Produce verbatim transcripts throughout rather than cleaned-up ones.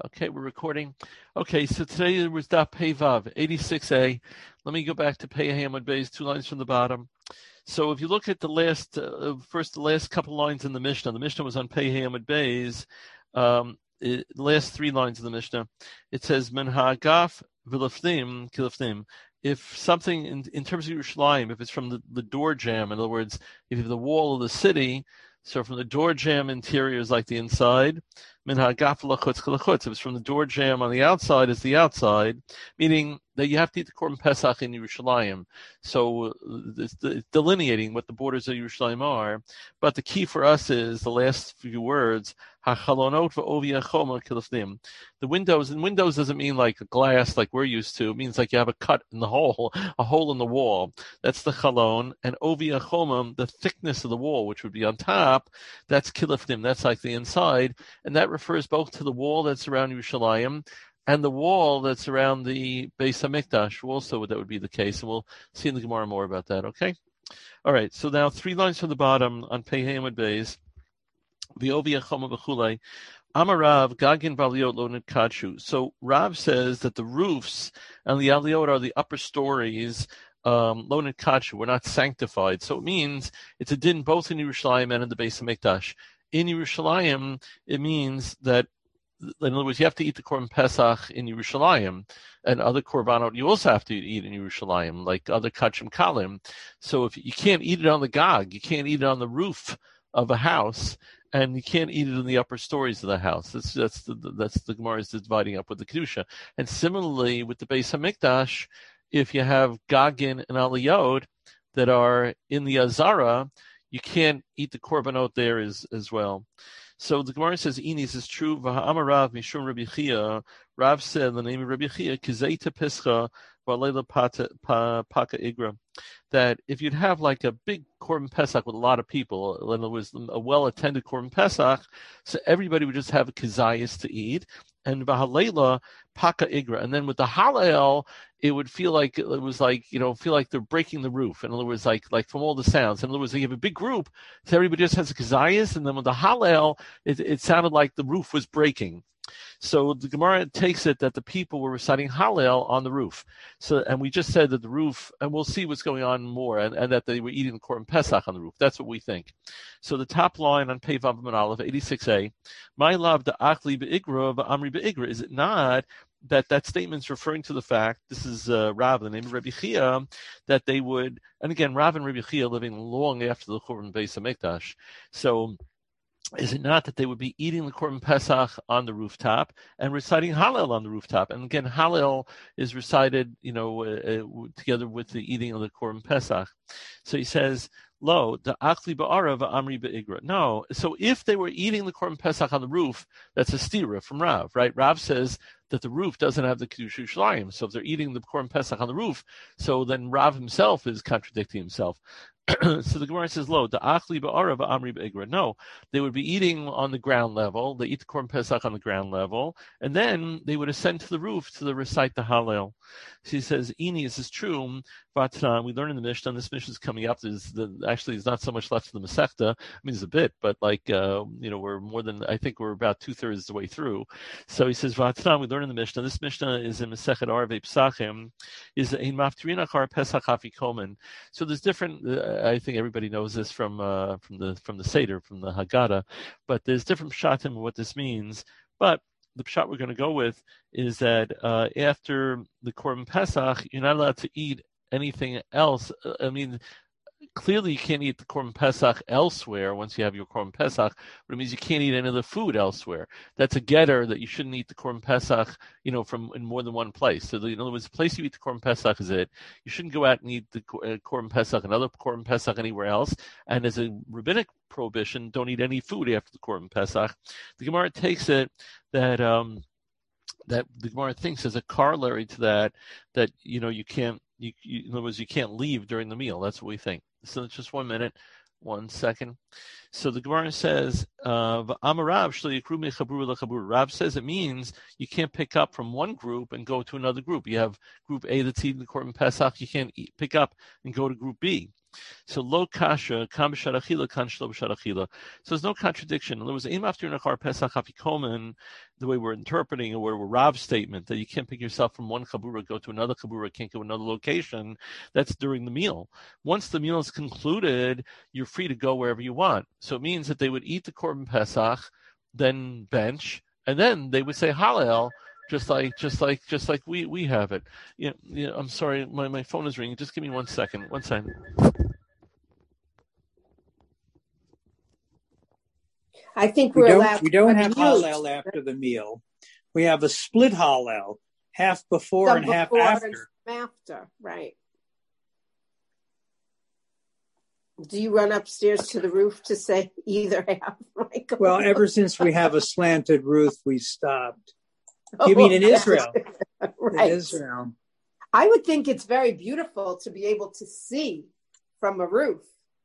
Okay, we're recording. Okay, so today there was Daf Pei Vav, eighty-six A. Let me go back to Pei Hamad Beis, two lines from the bottom. So if you look at the last, uh, first the last couple lines in the Mishnah, the Mishnah was on Pei Hamad Beis. Um, it, the last three lines of the Mishnah, it says Men ha'agaf v'lefnim kilefnim. If something in, in terms of Yerushalayim, if it's from the, the door jamb, in other words, if you have the wall of the city, so from the door jamb interior is like the inside. Min ha'agaf l'chutz k'lechutz. If it's from the door jamb on the outside, is the outside, meaning that you have to eat the Korban Pesach in Yerushalayim. So it's delineating what the borders of Yerushalayim are. But the key for us is the last few words, ha'chalonot v'ovi ha'choma kilefnim. The windows, and windows doesn't mean like a glass like we're used to. It means like you have a cut in the hole, a hole in the wall. That's the chalon. And ovi ha'choma, the thickness of the wall, which would be on top, that's kilefnim. That's like the inside. And that refers both to the wall that's around Yerushalayim and the wall that's around the Beis HaMikdash. Also, that would be the case, and we'll see in the Gemara more about that. Okay. All right. So now three lines from the bottom on Pei Hamad Beis. V'ovi ha'choma v'chulei. Amarav Gagin v'aliyot lo nitkadshu. So Rav says that the roofs and the aliyot are the upper stories. Um, lo nitkadshu, we're not sanctified. So it means it's a din both in Yerushalayim and in the Beis HaMikdash. In Yerushalayim, it means that, in other words, you have to eat the Korban Pesach in Yerushalayim, and other Korbanot you also have to eat in Yerushalayim, like other Kachim Kalim. So if you can't eat it on the Gog, you can't eat it on the roof of a house, and you can't eat it in the upper stories of the house. That's that's the that's the Gemara is dividing up with the Kedusha. And similarly with the Beis HaMikdash, if you have Gagin and Aliyot that are in the Azara, you can't eat the korbanot there as, as well. So the Gemara says, Inis is true. V'ha'amar Rav mishum Rabbi Chia. Rav said in the name of Rabbi Chia, Kizeita Pescha v'alela paka igra. That if you'd have like a big Korban Pesach with a lot of people, in other words, a well-attended Korban Pesach, so everybody would just have a kizayis to eat. And v'halela paka igra. And then with the halal, it would feel like it was like, you know, feel like they're breaking the roof. In other words, like like from all the sounds. In other words, you have a big group, so everybody just has a kazayas, and then with the halal, it, it sounded like the roof was breaking. So the Gemara takes it that the people were reciting Hallel on the roof. So, and we just said that the roof, and we'll see what's going on more, and, and that they were eating the Korban Pesach on the roof. That's what we think. So the top line on Pei Vav Amud Aleph, eighty-six A, My love the Achli be'igra v'amri be'igra. Is it not that that statement's referring to the fact, this is uh, Rav, the name of Rabbi Chia, that they would, and again, Rav and Rabbi Chia living long after the Korban Beis HaMikdash. So, is it not that they would be eating the Korban Pesach on the rooftop and reciting Hallel on the rooftop? And again, Hallel is recited, you know, uh, uh, together with the eating of the Korban Pesach. So he says, Lo, the Achli ba'ara v'amri be'igra. No, so if they were eating the Korban Pesach on the roof, that's a stira from Rav, right? Rav says that the roof doesn't have the Kedusha Yerushalayim. So if they're eating the Korban Pesach on the roof, so then Rav himself is contradicting himself. So the Gemara says, Lo, the Achli ba'ara v'amri be'igra. No, they would be eating on the ground level. They eat the Korban Pesach on the ground level, and then they would ascend to the roof to the recite the Hallel. She says, Ini, this is true. Vatran, we learn in the Mishnah, and this Mishnah is coming up. There's the, actually, there's not so much left in the Masechta. I mean, there's a bit, but like, uh, you know, we're more than, I think we're about two thirds of the way through. So he says, Vatran, we learn in the Mishnah. This Mishnah is in Masechet Arvei Pesachim, is in Maftirina Char Pesach Afikomen. So there's different, uh, I think everybody knows this from, uh, from the, from the Seder, from the Haggadah, but there's different pshatim of what this means. But the pshat we're going to go with is that uh, after the Korban Pesach, you're not allowed to eat anything else. I mean, clearly you can't eat the Korban Pesach elsewhere once you have your Korban Pesach, but it means you can't eat any of the food elsewhere. That's a getter that you shouldn't eat the Korban Pesach, you know, from in more than one place. So the, in other words, the place you eat the Korban Pesach is it. You shouldn't go out and eat the uh, Korban Pesach, another Korban Pesach anywhere else. And as a rabbinic prohibition, don't eat any food after the Korban Pesach. The Gemara takes it that um, that the Gemara thinks as a corollary to that, that, you know, you can't, you, you, in other words, you can't leave during the meal. That's what we think. So just one minute, one second. So the Gemara says, uh, Rav says it means you can't pick up from one group and go to another group. You have group A that's eating the Korban Pesach, you can't eat, pick up and go to group B. So lo kasha, kam b'shar achila, kan shlo b'shar achila. So there's no contradiction. There was aim after Nachar Pesach Afikomen, the way we're interpreting, or we're Rav's statement that you can't pick yourself from one chabura, go to another chabura, can't go to another location. That's during the meal. Once the meal is concluded, you're free to go wherever you want. So it means that they would eat the Korban Pesach, then bench, and then they would say Hallel, just like, just like, just like we, we have it. Yeah, yeah. I'm sorry, my, my phone is ringing. Just give me one second. One second. I think we're we don't, allowed. We don't have use. Hallel after the meal. We have a split Hallel, half before Some and half before after. And after, right. Do you run upstairs to the roof to say either half, Michael? Well, ever since we have a slanted roof, we stopped. You mean in Israel? Right. In Israel. I would think it's very beautiful to be able to see from a roof,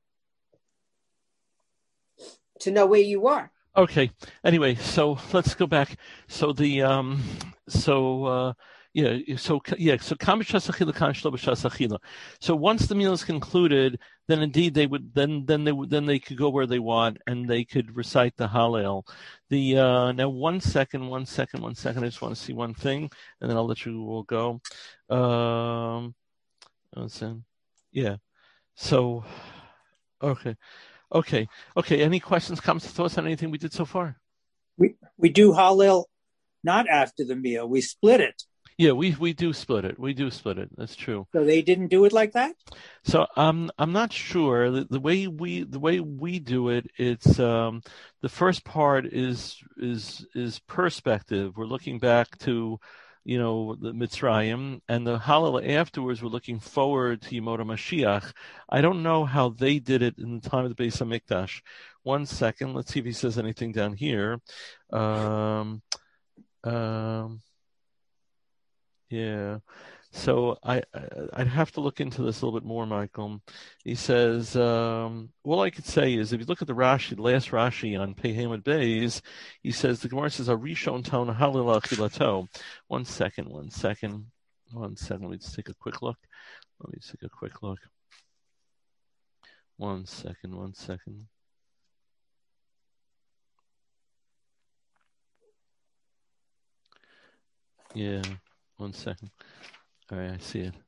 to know where you are. Okay. Anyway, so let's go back. So the um, so uh, yeah, so yeah, so kam b'shas achila, kan shlo b'shas achila. So once the meal is concluded, then indeed they would then then they would then they could go where they want and they could recite the Hallel. The uh, now one second, one second, one second. I just want to see one thing, and then I'll let you all go. Um, listen, yeah. So okay. Okay. Okay. Any questions, comments, thoughts on anything we did so far? We we do Hallel not after the meal. We split it. Yeah, we, we do split it. We do split it. That's true. So they didn't do it like that? So um, I'm not sure. The, the way we the way we do it, it's um, the first part is is is perspective. We're looking back to, you know, the Mitzrayim, and the Hallel afterwards, we're looking forward to Yemot HaMashiach. I don't know how they did it in the time of the Beis HaMikdash. One second, let's see if he says anything down here. Um, um, yeah, so I, I'd have to look into this a little bit more, Michael. He says, um, all I could say is if you look at the Rashi, the last Rashi on Pei Hamad Beis, he says, the Gemara says, Arishon Tone Hallel Achilato. One second, one second, one second. Let me just take a quick look. Let me just take a quick look. One second, one second. Yeah, one second. All right, I see it.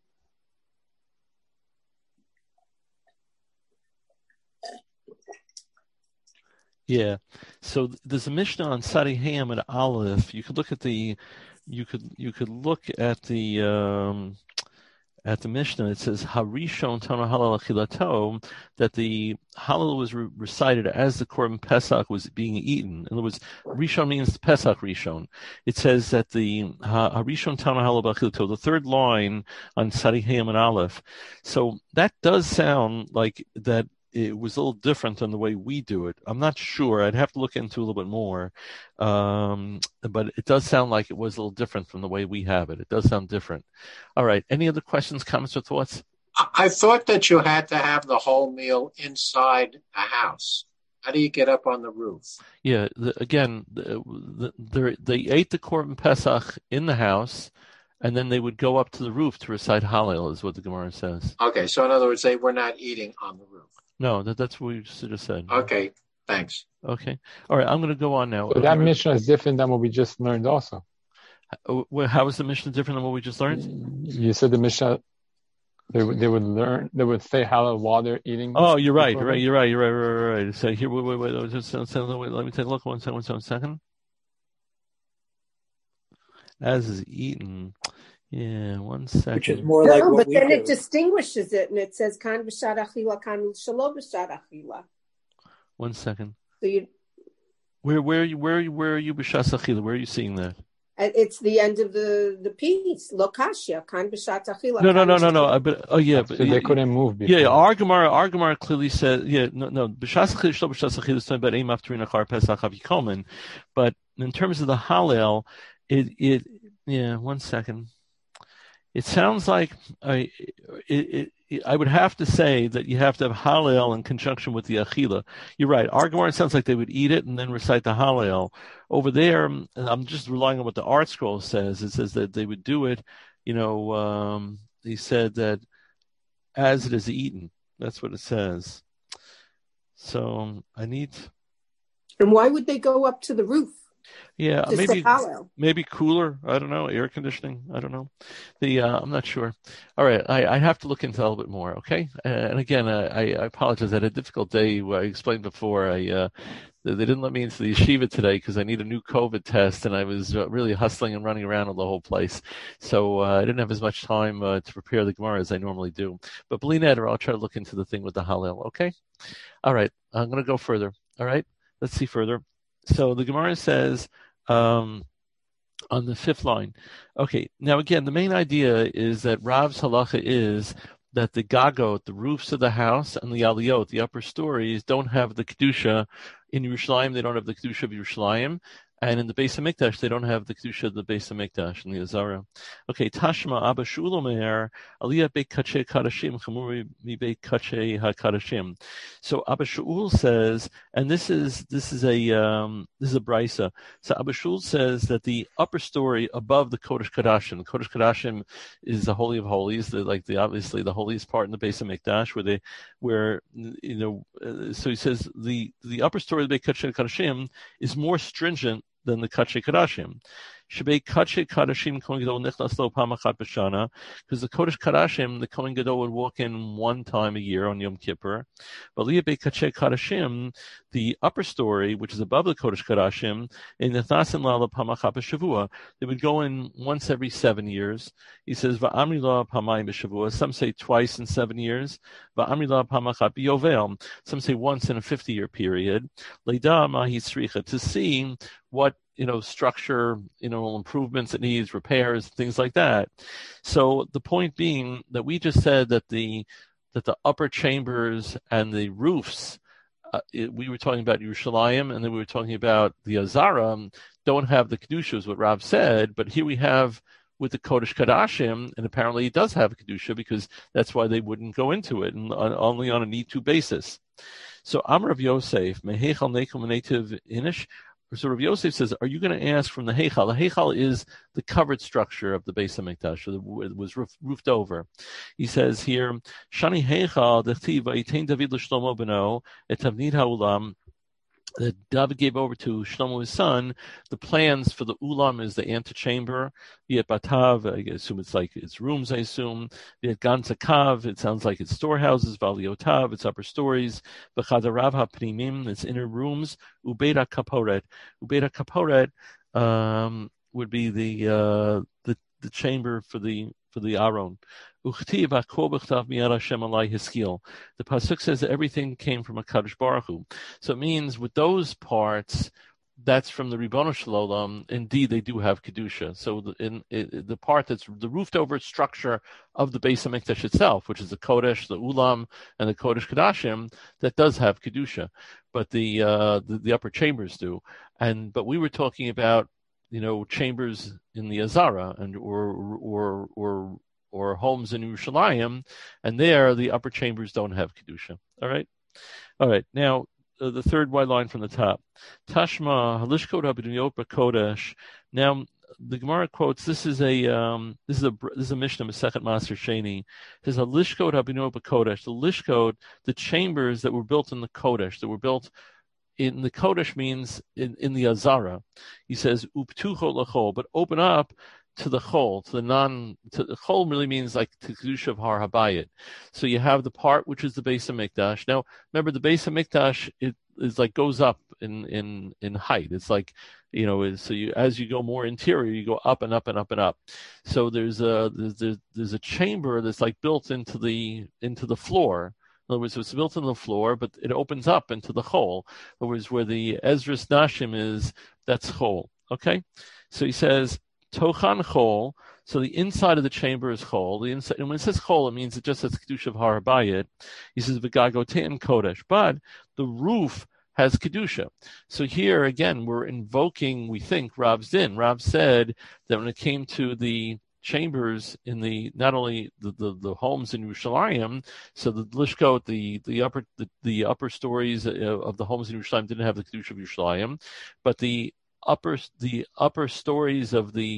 Yeah. So there's a Mishnah on Sadi Ham and Aleph. You could look at the, you could you could look at the um, at the Mishnah. It says Harishon Tana Halal Achilato, that the Halal was re- recited as the Korban Pesach was being eaten. In other words, Rishon means Pesach Rishon. It says that the Harishon Tana Halal Achilato, the third line on Sadi Ham and Aleph. So that does sound like that. It was a little different than the way we do it. I'm not sure. I'd have to look into a little bit more. Um, but it does sound like it was a little different from the way we have it. It does sound different. All right. Any other questions, comments, or thoughts? I thought that you had to have the whole meal inside a house. How do you get up on the roof? Yeah. The, again, the, the, the, they ate the Korban Pesach in the house, and then they would go up to the roof to recite Hallel, is what the Gemara says. Okay. So in other words, they were not eating on the roof. No, that, that's what we just said. Okay, thanks. Okay. All right, I'm going to go on now. So that Mishnah is different than what we just learned also. How is the Mishnah different than what we just learned? You said the Mishnah, they would, they would learn, they would say Hallel while they're eating. Oh, you're right, you're right, you're right, you're right, right, right, right. So here, wait, wait, wait, just, wait, let me take a look. One second, one second, one second. As is eaten. Yeah, one second. Which is more like no, what but we then do. it distinguishes it, and it says kan b'shar achila, kan shelo b'shar achila. One second. So you, where, where, are you, where, are you, where are you b'shas achila? Where are you seeing that? It's the end of the the piece. Lokashia kan b'shar achila. No, no, no, no, no. But oh yeah, but so they couldn't move. Before. Yeah, our Gemara, our Gemara clearly says, yeah, no, no. B'shas achila, shelo b'shas achila is talking about aim after Nachar Pesach Avikomen, but in terms of the Hallel, it, it, yeah. One second. It sounds like I, it, it, I would have to say that you have to have Hallel in conjunction with the Achila. You're right. Our Gemara sounds like they would eat it and then recite the Hallel. Over there, I'm just relying on what the Art Scroll says. It says that they would do it, you know, um, he said that as it is eaten. That's what it says. So I need. And why would they go up to the roof? Yeah, to maybe say Hallel? maybe cooler. I don't know. Air conditioning. I don't know. The uh, I'm not sure. All right, I, I have to look into that a little bit more. Okay. Uh, and again, uh, I, I apologize. I had a difficult day. I explained before. I uh, they didn't let me into the yeshiva today because I need a new COVID test, and I was uh, really hustling and running around on the whole place. So uh, I didn't have as much time uh, to prepare the Gemara as I normally do. But b'li neder, I'll try to look into the thing with the Hallel. Okay. All right. I'm going to go further. All right. Let's see further. So the Gemara says. Um, on the fifth line. Okay, now again, the main idea is that Rav's halacha is that the gagot, the roofs of the house, and the aliyot, the upper stories, don't have the kedusha. In Yerushalayim, they don't have the kedusha of Yerushalayim, and in the Beis Hamikdash, they don't have the kedusha of the Beis Hamikdash in the Azara. Okay, Tashma Abba Shul Omer Aliyah Beit Kachei Kadashim Chamur Mi Beit Kachei HaKadashim. So Abba Shul says, and this is this is a um, this is a brisa. So Abba Shul says that the upper story above the Kodesh Kadashim, the Kodesh Kadashim is the Holy of Holies, the, like the obviously the holiest part in the Beis Hamikdash, where they where you know. Uh, so he says the the upper story of the Beit Kachei Kadashim is more stringent than the Kachei Kadashim. Shebei Kachei Kadashim Kohen Gadol nichnas lo pam achat b'shana, because the Kodesh Kadashim, the Kohen Gadol would walk in one time a year on Yom Kippur. But Liyabei Kachei Kadashim, the upper story, which is above the Kodesh Kadashim, in nichnasim la pam achat b'shavua, they would go in once every seven years. He says va'amri la pamayim b'shavua. Some say twice in seven years. Va'amri la pam achat b'yovel. Some say once in a fifty-year period. Leida mahi tzricha, to see what, you know, structure, you know, improvements it needs, repairs, things like that. So the point being that we just said that the that the upper chambers and the roofs, uh, it, we were talking about Yerushalayim, and then we were talking about the Azara, don't have the Kedusha, is what Rav said, but here we have with the Kodesh Kadashim, and apparently it does have Kedusha, because that's why they wouldn't go into it, and on, only on a need to basis. So Amar Rav Yosef, Mehechal Nekum Native Inish. So Rav Yosef says, are you going to ask from the Heichal? The Heichal is the covered structure of the Beis HaMikdash, so it was roof, roofed over. He says here, Shani Heichal, Dechtiv, Vayitain David l'Shlomo beno, et Tavnid ha'ulam, that David gave over to Shlomo, his son, the plans for the ulam is the antechamber. Yet batav, I assume it's like its rooms, I assume. Yet ganzakav, it sounds like it's storehouses. Valiotav, it's upper stories. V'chadarav ha'pnimim, its inner rooms. Ubeda kaporet. Ubeda kaporet um, would be the uh, the the chamber for the for the Aron. The pasuk says that everything came from a Kadosh Baruch Hu. So it means with those parts, that's from the Ribbono Shel Olam. Indeed, they do have kedusha. So the, in, in, the part that's the roofed over structure of the Beis Hamikdash itself, which is the Kodesh, the Ulam, and the Kodesh Kadashim, that does have kedusha. But the, uh, the the upper chambers do. And but we were talking about, you know, chambers in the Azara and or or or or homes in Yerushalayim, and there the upper chambers don't have kedusha. All right, all right. Now uh, the third white line from the top, Tashma Halishkot Habiduyot B'Kodesh. Now the Gemara quotes. This is a um, this is a this is a Mishnah, Masechet Maser Sheni. It says Halishkot Habiduyot B'Kodesh. The Lishkot, the chambers that were built in the Kodesh, that were built in the Kodesh, means in, in the Azara. He says Uptucho Lachol, but open up to the chol, to the non, to the chol really means like to kedusha of Har Habayit. So you have the part which is the Beis HaMikdash. Now, remember the Beis HaMikdash, it is like goes up in in in height. It's like, you know, so you as you go more interior, you go up and up and up and up. So there's a there's there's a chamber that's like built into the into the floor. In other words, it's built into the floor, but it opens up into the chol. In other words, where the Ezras Nashim is, that's chol. Okay, so he says. Tochan chol, so the inside of the chamber is chol. The inside, and when it says chol, it means it just says kedusha of Har Habayit. He says v'gagotein kodesh, but the roof has kedusha. So here again, we're invoking, we think, Rav's din. Rav said that when it came to the chambers in the not only the, the, the homes in Yerushalayim, so the lishkot, the the upper the, the upper stories of the homes in Yerushalayim didn't have the kedusha of Yerushalayim, but the upper the upper stories of the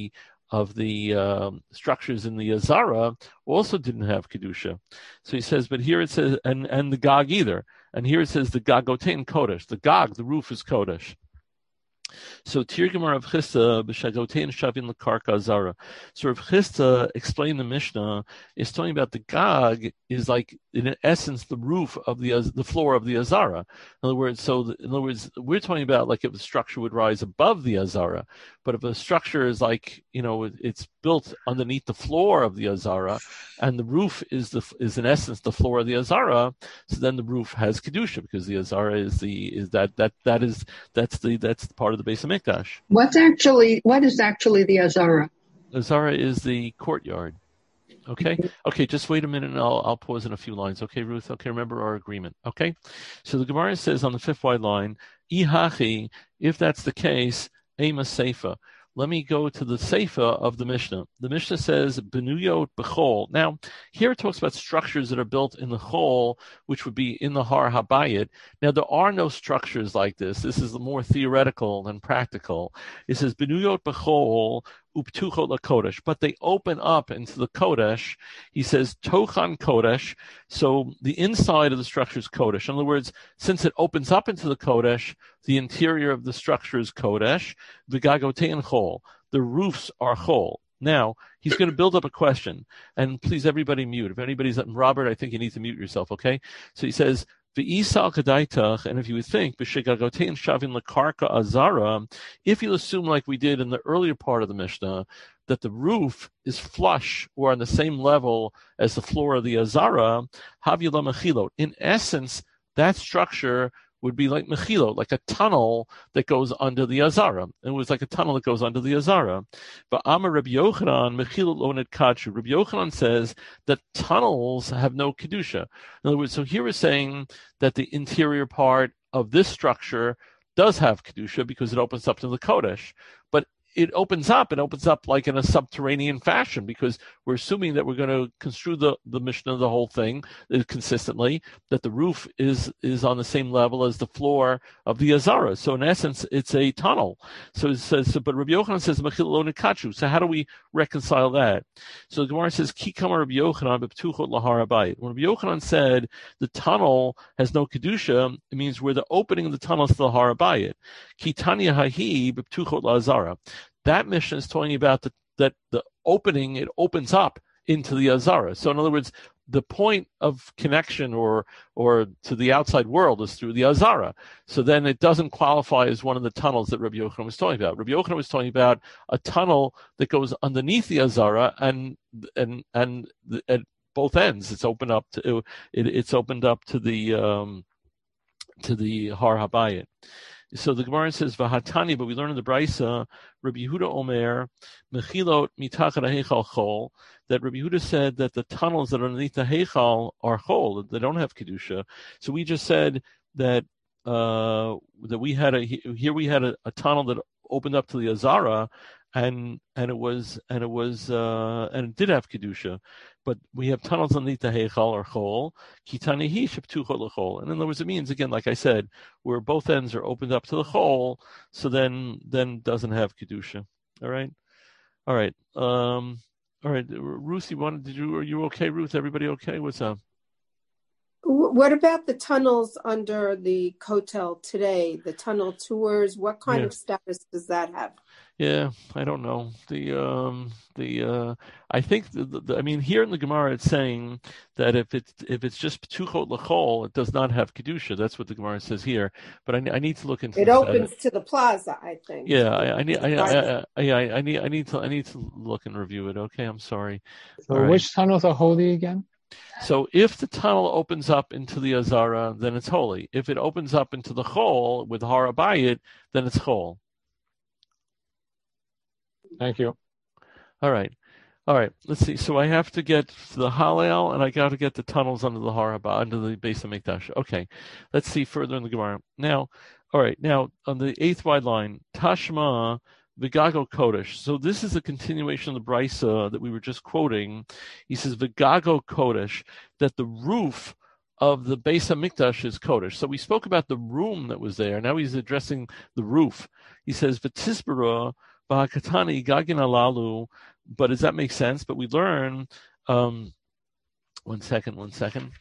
of the um, structures in the Azara also didn't have kedusha. So he says, but here it says, and and the Gog either. And here it says the Gagotein Kodesh. The Gog, the roof is Kodesh. So Tirgamar of Chisda b'Shagotein Shavin l'Karka Azara. So Rav Chisda explained the Mishnah is talking about the Gog is like in essence the roof of the the floor of the Azara. In other words, so the, in other words, we're talking about like if a structure would rise above the Azara, but if a structure is like you know it, it's built underneath the floor of the Azara, and the roof is the is in essence the floor of the Azara, so then the roof has kedusha because the Azara is the is that that that is that's the that's the part of the Beis Hamikdash. What's actually what is actually the Azara? Azara is the courtyard. Okay. Okay. Just wait a minute, and I'll I'll pause in a few lines. Okay, Ruth. Okay. Remember our agreement. Okay. So the Gemara says on the fifth wide line, "Ihachi." If that's the case, ema seifa. Let me go to the seifa of the Mishnah. The Mishnah says benuyot b'chol. Now here it talks about structures that are built in the chol, which would be in the har habayit. Now there are no structures like this. This is more theoretical than practical. It says benuyot b'chol uptuchot lakodesh, but they open up into the kodesh. He says tochan kodesh, so the inside of the structure is kodesh. In other words, since it opens up into the kodesh, the interior of the structure is kodesh. V'gagotein chol, the roofs are chol. Now he's going to build up a question, and please everybody mute. If anybody's Robert, I think you need to mute yourself. Okay, so he says. And if you would think, if you assume like we did in the earlier part of the Mishnah, that the roof is flush or on the same level as the floor of the Azara, in essence, that structure would be like mechilo, like a tunnel that goes under the Azara. It was like a tunnel that goes under the Azara. But Amar Rabbi Yochanan, mechilo lo netkachu. Rabbi Yochanan says that tunnels have no kedusha. In other words, so here we're saying that the interior part of this structure does have kedusha because it opens up to the kodesh, but it opens up and opens up like in a subterranean fashion because we're assuming that we're going to construe the, the Mishnah, the whole thing uh, consistently, that the roof is is on the same level as the floor of the Azara. So in essence, it's a tunnel. So it says, so, but Rabbi Yochanan says, Mechil lo nekachu. So how do we reconcile that? So the Gemara says, Ki kama Rabbi Yochanan b'ptuchot lahar habayit. When Rabbi Yochanan said the tunnel has no kedusha, it means where the opening of the tunnel is to the har habayit. Ki tanya hahi b'ptuchot lahazara. That Mishnah is talking about the, that the opening, it opens up into the Azara. So in other words, the point of connection or or to the outside world is through the Azara. So then it doesn't qualify as one of the tunnels that Rabbi Yochanan was talking about. Rabbi Yochanan was talking about a tunnel that goes underneath the Azara and and and at both ends. It's opened up to it, it's opened up to the um, to the Har Habayit. So the Gemara says Vahatani, but we learn in the Brisa, Rabbi Yehuda Omer, Mechilot mitachat ha'heichal chol, that Rabbi Yehuda said that the tunnels that are underneath the heichal are chol, they don't have kedusha. So we just said that uh, that we had a here we had a, a tunnel that opened up to the Azara, and and it was and it was uh, and it did have kedusha. But we have tunnels underneath the heichal or chol, kitanihi sheptuchot lechol, and in other words, it means again, like I said, where both ends are opened up to the chol, so then then doesn't have kedusha. All right, all right, um, all right. Ruth, you wanted? Did you? Are you okay, Ruth? Everybody okay? What's up? What about the tunnels under the Kotel today? The tunnel tours. What kind Yeah. of status does that have? Yeah, I don't know. The um the uh I think the, the, the I mean here in the Gemara it's saying that if it's if it's just ptuchot lechol, it does not have kedusha. That's what the Gemara says here. But I, I need to look into It this opens better. to the plaza, I think. Yeah, I, I need I, I, I, I, I need I need to I need to look and review it. Okay, I'm sorry. So All right. which tunnels are holy again? So if the tunnel opens up into the Azara, then it's holy. If it opens up into the Chol with Har Habayit, then it's Chol. Thank you. All right. All right. Let's see. So I have to get the Hallel and I got to get the tunnels under the Har Habayit, under the Beis Hamikdash. Okay. Let's see further in the Gemara. Now, all right. Now, on the eighth wide line, Tashma Vigago Kodesh. So this is a continuation of the Brisa that we were just quoting. He says Vigago Kodesh, that the roof of the Beis Hamikdash is Kodesh. So we spoke about the room that was there. Now he's addressing the roof. He says V'tisbara Bahakatani Gagin Alalu. But does that make sense? But we learn. Um, one second. One second.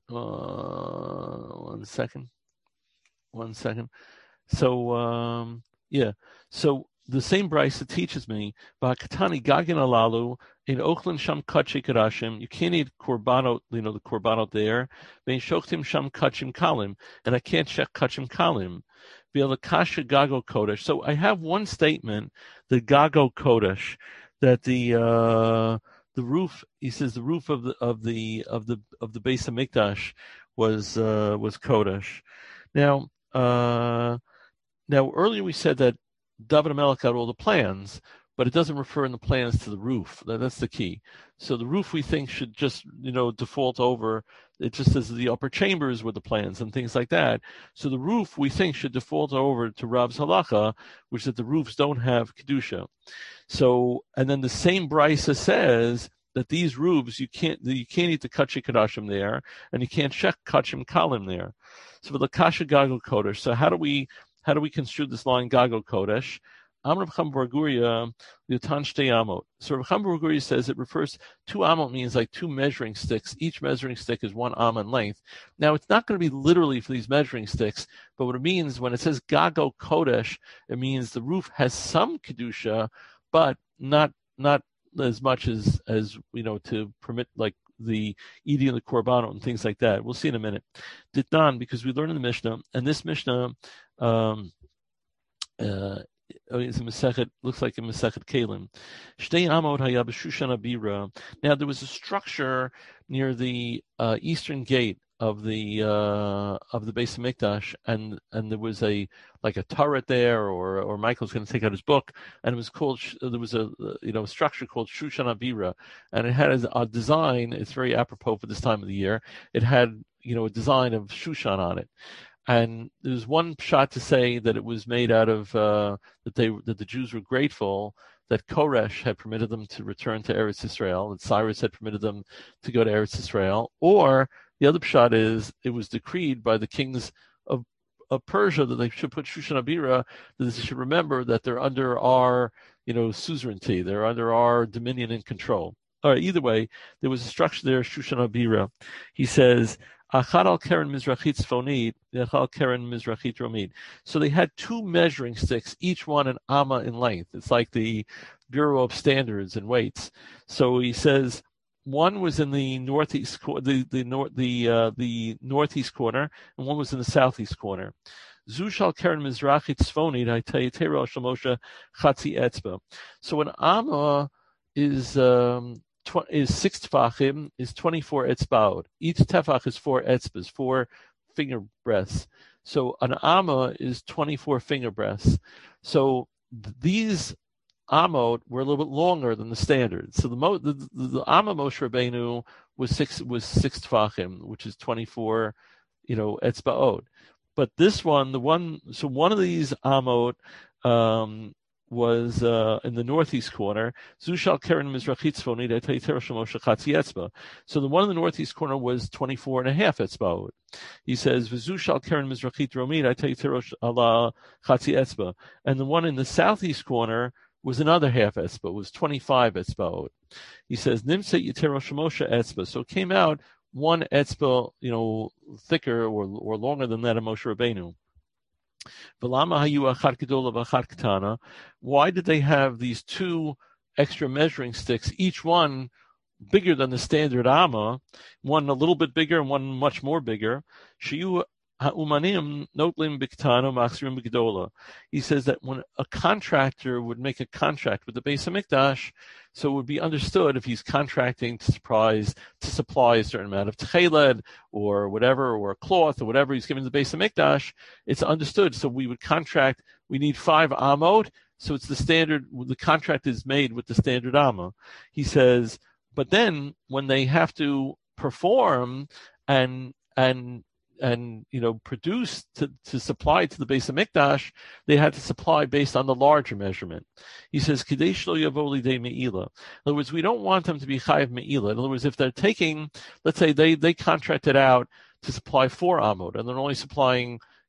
Uh, one second. One second. So um, yeah. So the same brisa teaches me Bahakatani Gagin Alalu in Oakland Sham Kachi Kadashim. You can't eat korbanot, you know the korbanot there. Bein Shoktim Sham Kachim Kalim, and I can't check Kachim Kalim. Kasha Gago Kodesh. So I have one statement, the Gago Kodesh, that the uh, the roof. He says the roof of the of the of the of the Beis Hamikdash was uh, was Kodesh. Now uh, now earlier we said that David HaMelech got all the plans, but it doesn't refer in the plans to the roof. That, that's the key. So the roof we think should just, you know, default over. It just says the upper chambers were the plans and things like that. So the roof we think should default over to Rab's halacha, which is that the roofs don't have kedusha. So, and then the same brisa says that these roofs you can't you can't eat the kachi kadashim there, and you can't check kachim kalim there. So for the kasha gago kodesh. So how do we how do we construe this line gago kodesh? Amr Chaim bar Guria, Yotan Shtei Amot. So Rav Chaim bar Guria says it refers, two amot means like two measuring sticks. Each measuring stick is one am in length. Now, it's not going to be literally for these measuring sticks, but what it means when it says Gago Kodesh, it means the roof has some Kedusha, but not not as much as, as you know, to permit like the eating of the korbanot and things like that. We'll see in a minute. Ditnan, because we learn in the Mishnah, and this Mishnah, um, uh, it's a Masechet, looks like a Masechet Kalim. Shtei Amot haya b'Shushan Abira. Now there was a structure near the uh, eastern gate of the uh, of the Beis Hamikdash, and and there was a like a turret there, or or Michael's going to take out his book, and it was called there was a you know a structure called Shushan Abira, and it had a, a design. It's very apropos for this time of the year. It had you know a design of Shushan on it. And there's one shot to say that it was made out of uh, that they that the Jews were grateful that Koresh had permitted them to return to Eretz Israel, that Cyrus had permitted them to go to Eretz Israel, or the other shot is it was decreed by the kings of, of Persia that they should put Shushan Abira, that they should remember that they're under our you know suzerainty, they're under our dominion and control. All right, either way, there was a structure there, Shushan Abira. He says. Achad al Keren Mizrachit Tzfonit, Achad Keren Mizrachit Romid. So they had two measuring sticks, each one an amma in length. It's like the Bureau of Standards and Weights. So he says one was in the northeast, the the north, the uh, the northeast corner, and one was in the southeast corner. Zushal Keren Mizrachit Tzfonit, Haytayitero Shamosha Chatzi Etzba. So an amma is. Um, is six tefachim, is twenty-four etzbaot. Each tefach is four etzbas, four finger breadths. So an amma is twenty-four finger breadths. So these amot were a little bit longer than the standard. So the mo- the, the, the amma Moshe Rabbeinu was six was six tefachim, which is twenty-four, you know, etzbaot. But this one, the one, so one of these amot, um, was uh, in the northeast corner. Zushal Keren Mizrachit Tzfonit Haytayitero Shemosha Chatzi Etzba. So the one in the northeast corner was twenty-four and a half etzbaot. He says Zushal Keren Mizrachit Romid Haytayitero Ala Chatzi Etzba, and the one in the southeast corner was another half etzba, was twenty-five etzbaot. He says Nimse Yitero Shemosha Etzba. So it came out one etzba, you know, thicker or or longer than that of Moshe Rabbeinu. Why did they have these two extra measuring sticks, each one bigger than the standard amma, one a little bit bigger and one much more bigger? He says that when a contractor would make a contract with the Beis Hamikdash, so it would be understood if he's contracting to surprise to supply a certain amount of tcheled or whatever, or a cloth or whatever he's giving to the Beis Hamikdash, it's understood. So we would contract, we need five amot, so it's the standard, the contract is made with the standard amma. He says, but then when they have to perform and and and you know produce to, to supply to the Beis Hamikdash, they had to supply based on the larger measurement. He says, Kadesh lo yavo lidei me'ila. In other words, we don't want them to be chayiv me'ila. In other words, if they're taking, let's say they, they contracted out to supply four amot, and they're only supplying,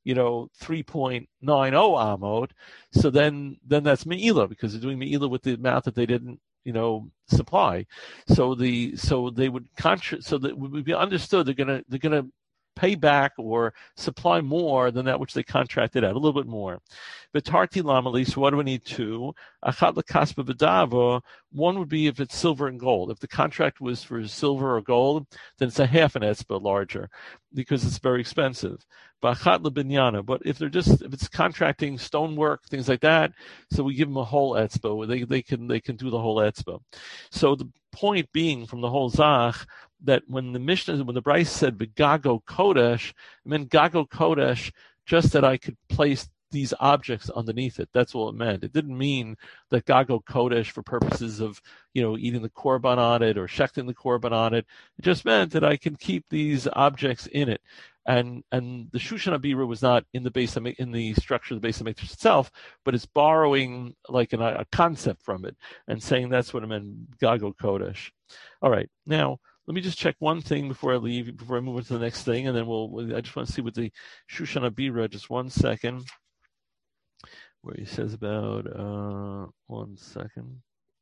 you know, three point nine zero amot, so then then that's me'ila, because they're doing me'ila with the amount that they didn't, you know, supply. So the so they would contra- so that would be understood they're gonna they're gonna pay back or supply more than that which they contracted out, a little bit more. But tarti lamali, so what do we need two? Achat lekaspa v'dava, one would be if it's silver and gold. If the contract was for silver or gold, then it's a half an etzba larger because it's very expensive. Ba'achat lebinyana, but if they're just if it's contracting stonework, things like that, so we give them a whole etzba. They they can they can do the whole etzba. So the point being from the whole zach that when the Mishnah, when the Bryce said Gago Kodesh, it meant Gago Kodesh just that I could place these objects underneath it. That's all it meant. It didn't mean that Gago Kodesh for purposes of, you know, eating the korban on it or shechting the korban on it. It just meant that I can keep these objects in it. And and the Shushan Abira was not in the base of, in the structure of the base of Mikdash itself, but it's borrowing like an, a concept from it and saying that's what it meant, Gago Kodesh. All right, now let me just check one thing before I leave, before I move on to the next thing, and then we'll. I just want to see what the Shushan Abira. Just one second, where he says about uh, one second.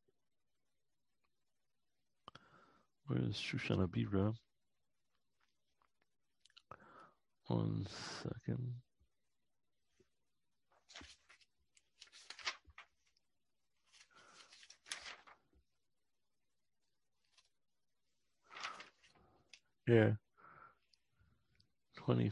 Where is Shushan Abira? One second. Yeah. twenty.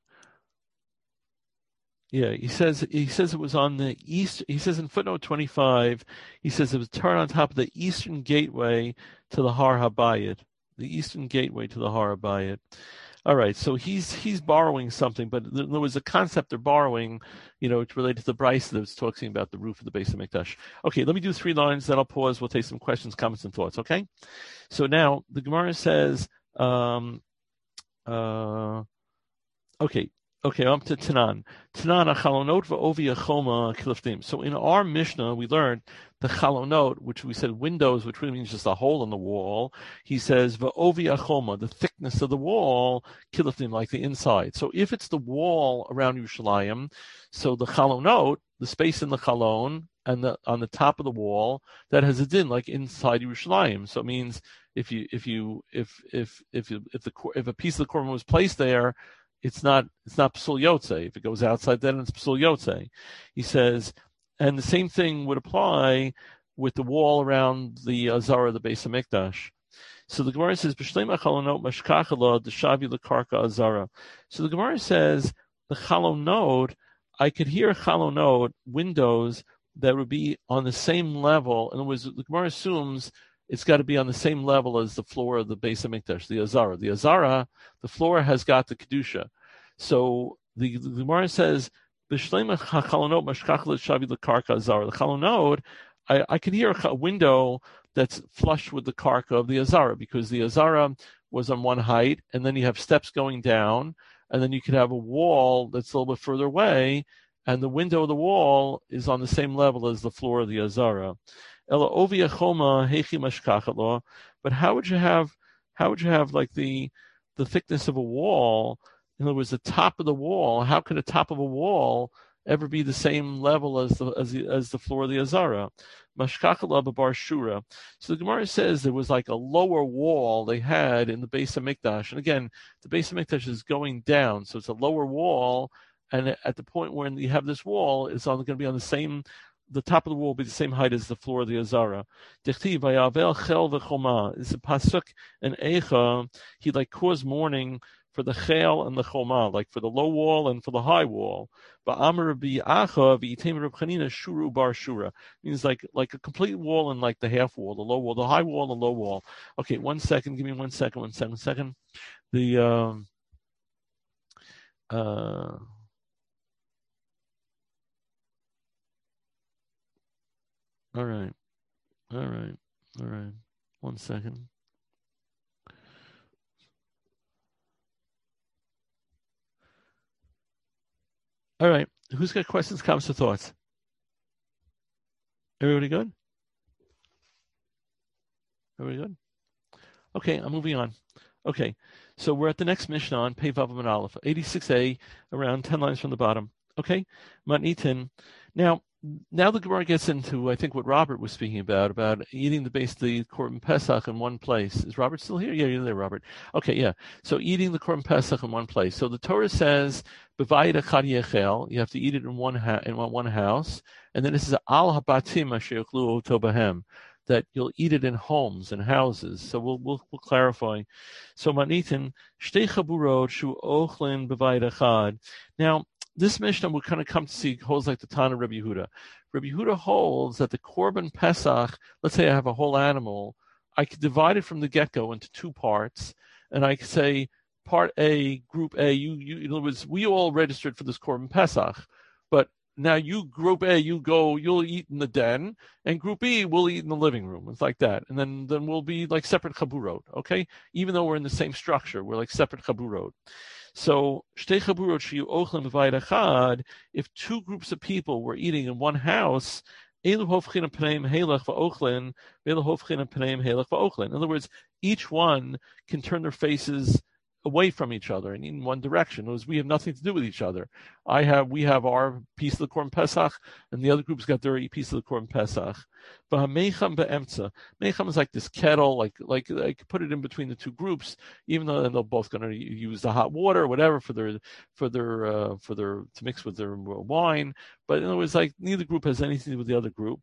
Yeah, he says he says it was on the east. He says in footnote twenty-five, he says it was turned on top of the eastern gateway to the Har Habayit. The eastern gateway to the Har Habayit. All right, so he's he's borrowing something, but there was a concept they're borrowing, you know, it's related to the Bryce that was talking about the roof of the base of Mikdash. Okay, let me do three lines, then I'll pause. We'll take some questions, comments, and thoughts. Okay, so now the Gemara says, um, uh, okay. Okay, I'm to Tanan. Tanan, chalonot va'ovi achoma kiliftim. So in our Mishnah, we learned the chalonot, which we said windows, which really means just a hole in the wall. He says va'ovi achoma, the thickness of the wall, kiliftim, like the inside. So if it's the wall around Yerushalayim, so the chalonot, the space in the chalon, and the on the top of the wall, that has a din like inside Yerushalayim. So it means if you if you if if if you, if the if a piece of the korban was placed there, it's not it's not psul yotze. If it goes outside, then it's psul yotze. He says, and the same thing would apply with the wall around the Azara, the base of Mikdash. So the Gemara says, B'shleim hachalonot mashkachala d'shavi lekarka Azara. So the Gemara says the chalonot, I could hear chalonot windows that would be on the same level. In other words, the Gemara assumes it's got to be on the same level as the floor of the base of Mikdash, the Azara. The Azara, the floor has got the Kedusha. So the, the Gemara says, B'shleim hachalonot mashkachala d'shavi lekarka Azara. The chalonot, I, I can hear a window that's flush with the karka of the Azara, because the Azara was on one height, and then you have steps going down, and then you could have a wall that's a little bit further away, and the window of the wall is on the same level as the floor of the Azara. Ela ovi achoma hechi mashkachat. But how would you have how would you have like the the thickness of a wall? In other words, the top of the wall. How could the top of a wall ever be the same level as the as the, as the floor of the Azara? Mashkachat b'bar shura. So the Gemara says there was like a lower wall they had in the base of Mikdash, and again, the base of Mikdash is going down, so it's a lower wall. And at the point when you have this wall, it's on, going to be on the same, the top of the wall will be the same height as the floor of the Azara. Dichtiv vayavel chel v'choma. It's a pasuk in Eicha. He like caused mourning for the chel and the choma, like for the low wall and for the high wall. But Amar bi'acha v'item Reb Chanina shuru bar shura means like like a complete wall and like the half wall, the low wall, the high wall, the low wall. Okay, one second. Give me one second. One second. One second. The um, uh. All right, all right, all right. One second. All right. Who's got questions, comments, or thoughts? Everybody good? Everybody good? Okay, I'm moving on. Okay, so we're at the next Mishnah on Pei Vav Amud Aleph, eighty-six a, around ten lines from the bottom. Okay, Matnitin. Now, now the Gemara gets into, I think, what Robert was speaking about, about eating the base of the Korban Pesach in one place. Is Robert still here? Yeah, you're there, Robert. Okay, yeah. So eating the Korban Pesach in one place. So the Torah says, B'vayit echad yechel, you have to eat it in one ha- in one house, and then this is al habatim asher yechlu oto bahem, that you'll eat it in homes and houses. So we'll we'll, we'll clarify. So Manitin shtei chaburot shu ochlin b'vayit echad. Now, this Mishnah we're kind of come to see holds like the Tana Rabbi Yehuda. Rabbi Yehuda holds that the Korban Pesach, let's say I have a whole animal, I could divide it from the get-go into two parts, and I could say, part A, group A, you, you, in other words, we all registered for this Korban Pesach, but now you, group A, you go, you'll eat in the den, and group B will eat in the living room. It's like that. And then, then we'll be like separate chaburot, okay? Even though we're in the same structure, we're like separate chaburot. So, shtei chaburot sheyu ochlim b'vayit echad, if two groups of people were eating in one house, elu hofchin pneim helech va'ochlin, elu hofchin pneim helech va'ochlin. In other words, each one can turn their faces away from each other and in one direction. As we have nothing to do with each other. I have, we have our piece of the Korban Pesach, and the other group's got their piece of the Korban Pesach. V'hameicham be'emtza. Meicham is like this kettle, like like like put it in between the two groups, even though they're both going to use the hot water or whatever for their for their uh, for their to mix with their wine. But in other words, like neither group has anything to do with the other group.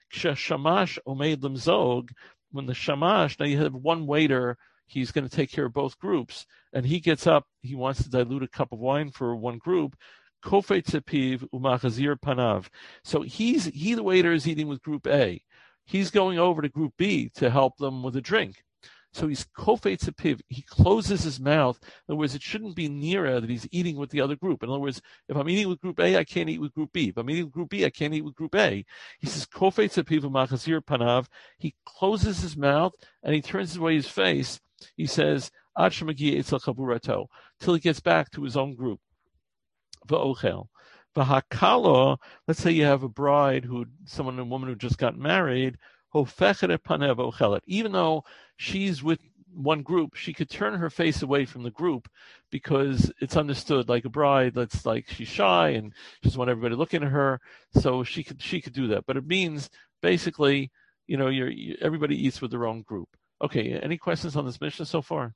Shamash omeid lemzog. When the shamash, now you have one waiter. He's going to take care of both groups, and he gets up. He wants to dilute a cup of wine for one group. Kofei tzepiv umachazir panav. So he's he the waiter is eating with group A. He's going over to group B to help them with a drink. So he's kofei tzepiv. He closes his mouth. In other words, it shouldn't be nearer that he's eating with the other group. In other words, if I'm eating with group A, I can't eat with group B. If I'm eating with group B, I can't eat with group A. He says kofei tzepiv umachazir panav. He closes his mouth and he turns away his face. He says, Ad shemagi etzel chaburato, till he gets back to his own group. V'ochel. V'hakalo, let's say you have a bride who, someone, a woman who just got married, hofechet et panev ochelet. Even though she's with one group, she could turn her face away from the group because it's understood, like a bride, that's like she's shy and she doesn't want everybody looking at her, so she could she could do that. But it means basically, you know, you're, you, everybody eats with their own group. Okay, any questions on this Mishnah so far?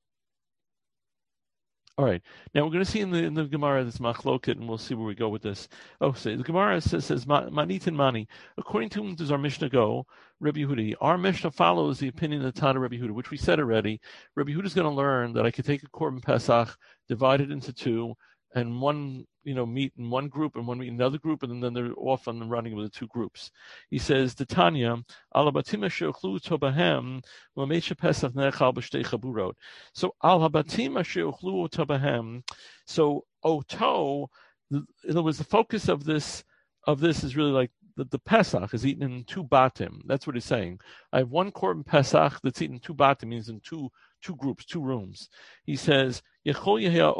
All right, now we're going to see in the in the Gemara this machloket, and we'll see where we go with this. Oh, so the Gemara says, says manit and mani. According to whom does our Mishnah go? Rabbi Yehuda. Our Mishnah follows the opinion of the Tana Rabbi Yehuda, which we said already. Rabbi Yehuda is going to learn that I could take a Korban Pesach, divide it into two, and one, you know, meet in one group and one meet in another group, and then they're off on the running with the two groups. He says, the Tanya, alabatim asher yechlu tobahem, l'meisha pesach nechal b'shtei chaburot. So alabatim asher yechlu tobahem. So oto, in other words, the focus of this of this is really like the, the Pesach is eaten in two batim. That's what he's saying. I have one Korban Pesach that's eaten in two batim, means in two two groups, two rooms. He says, now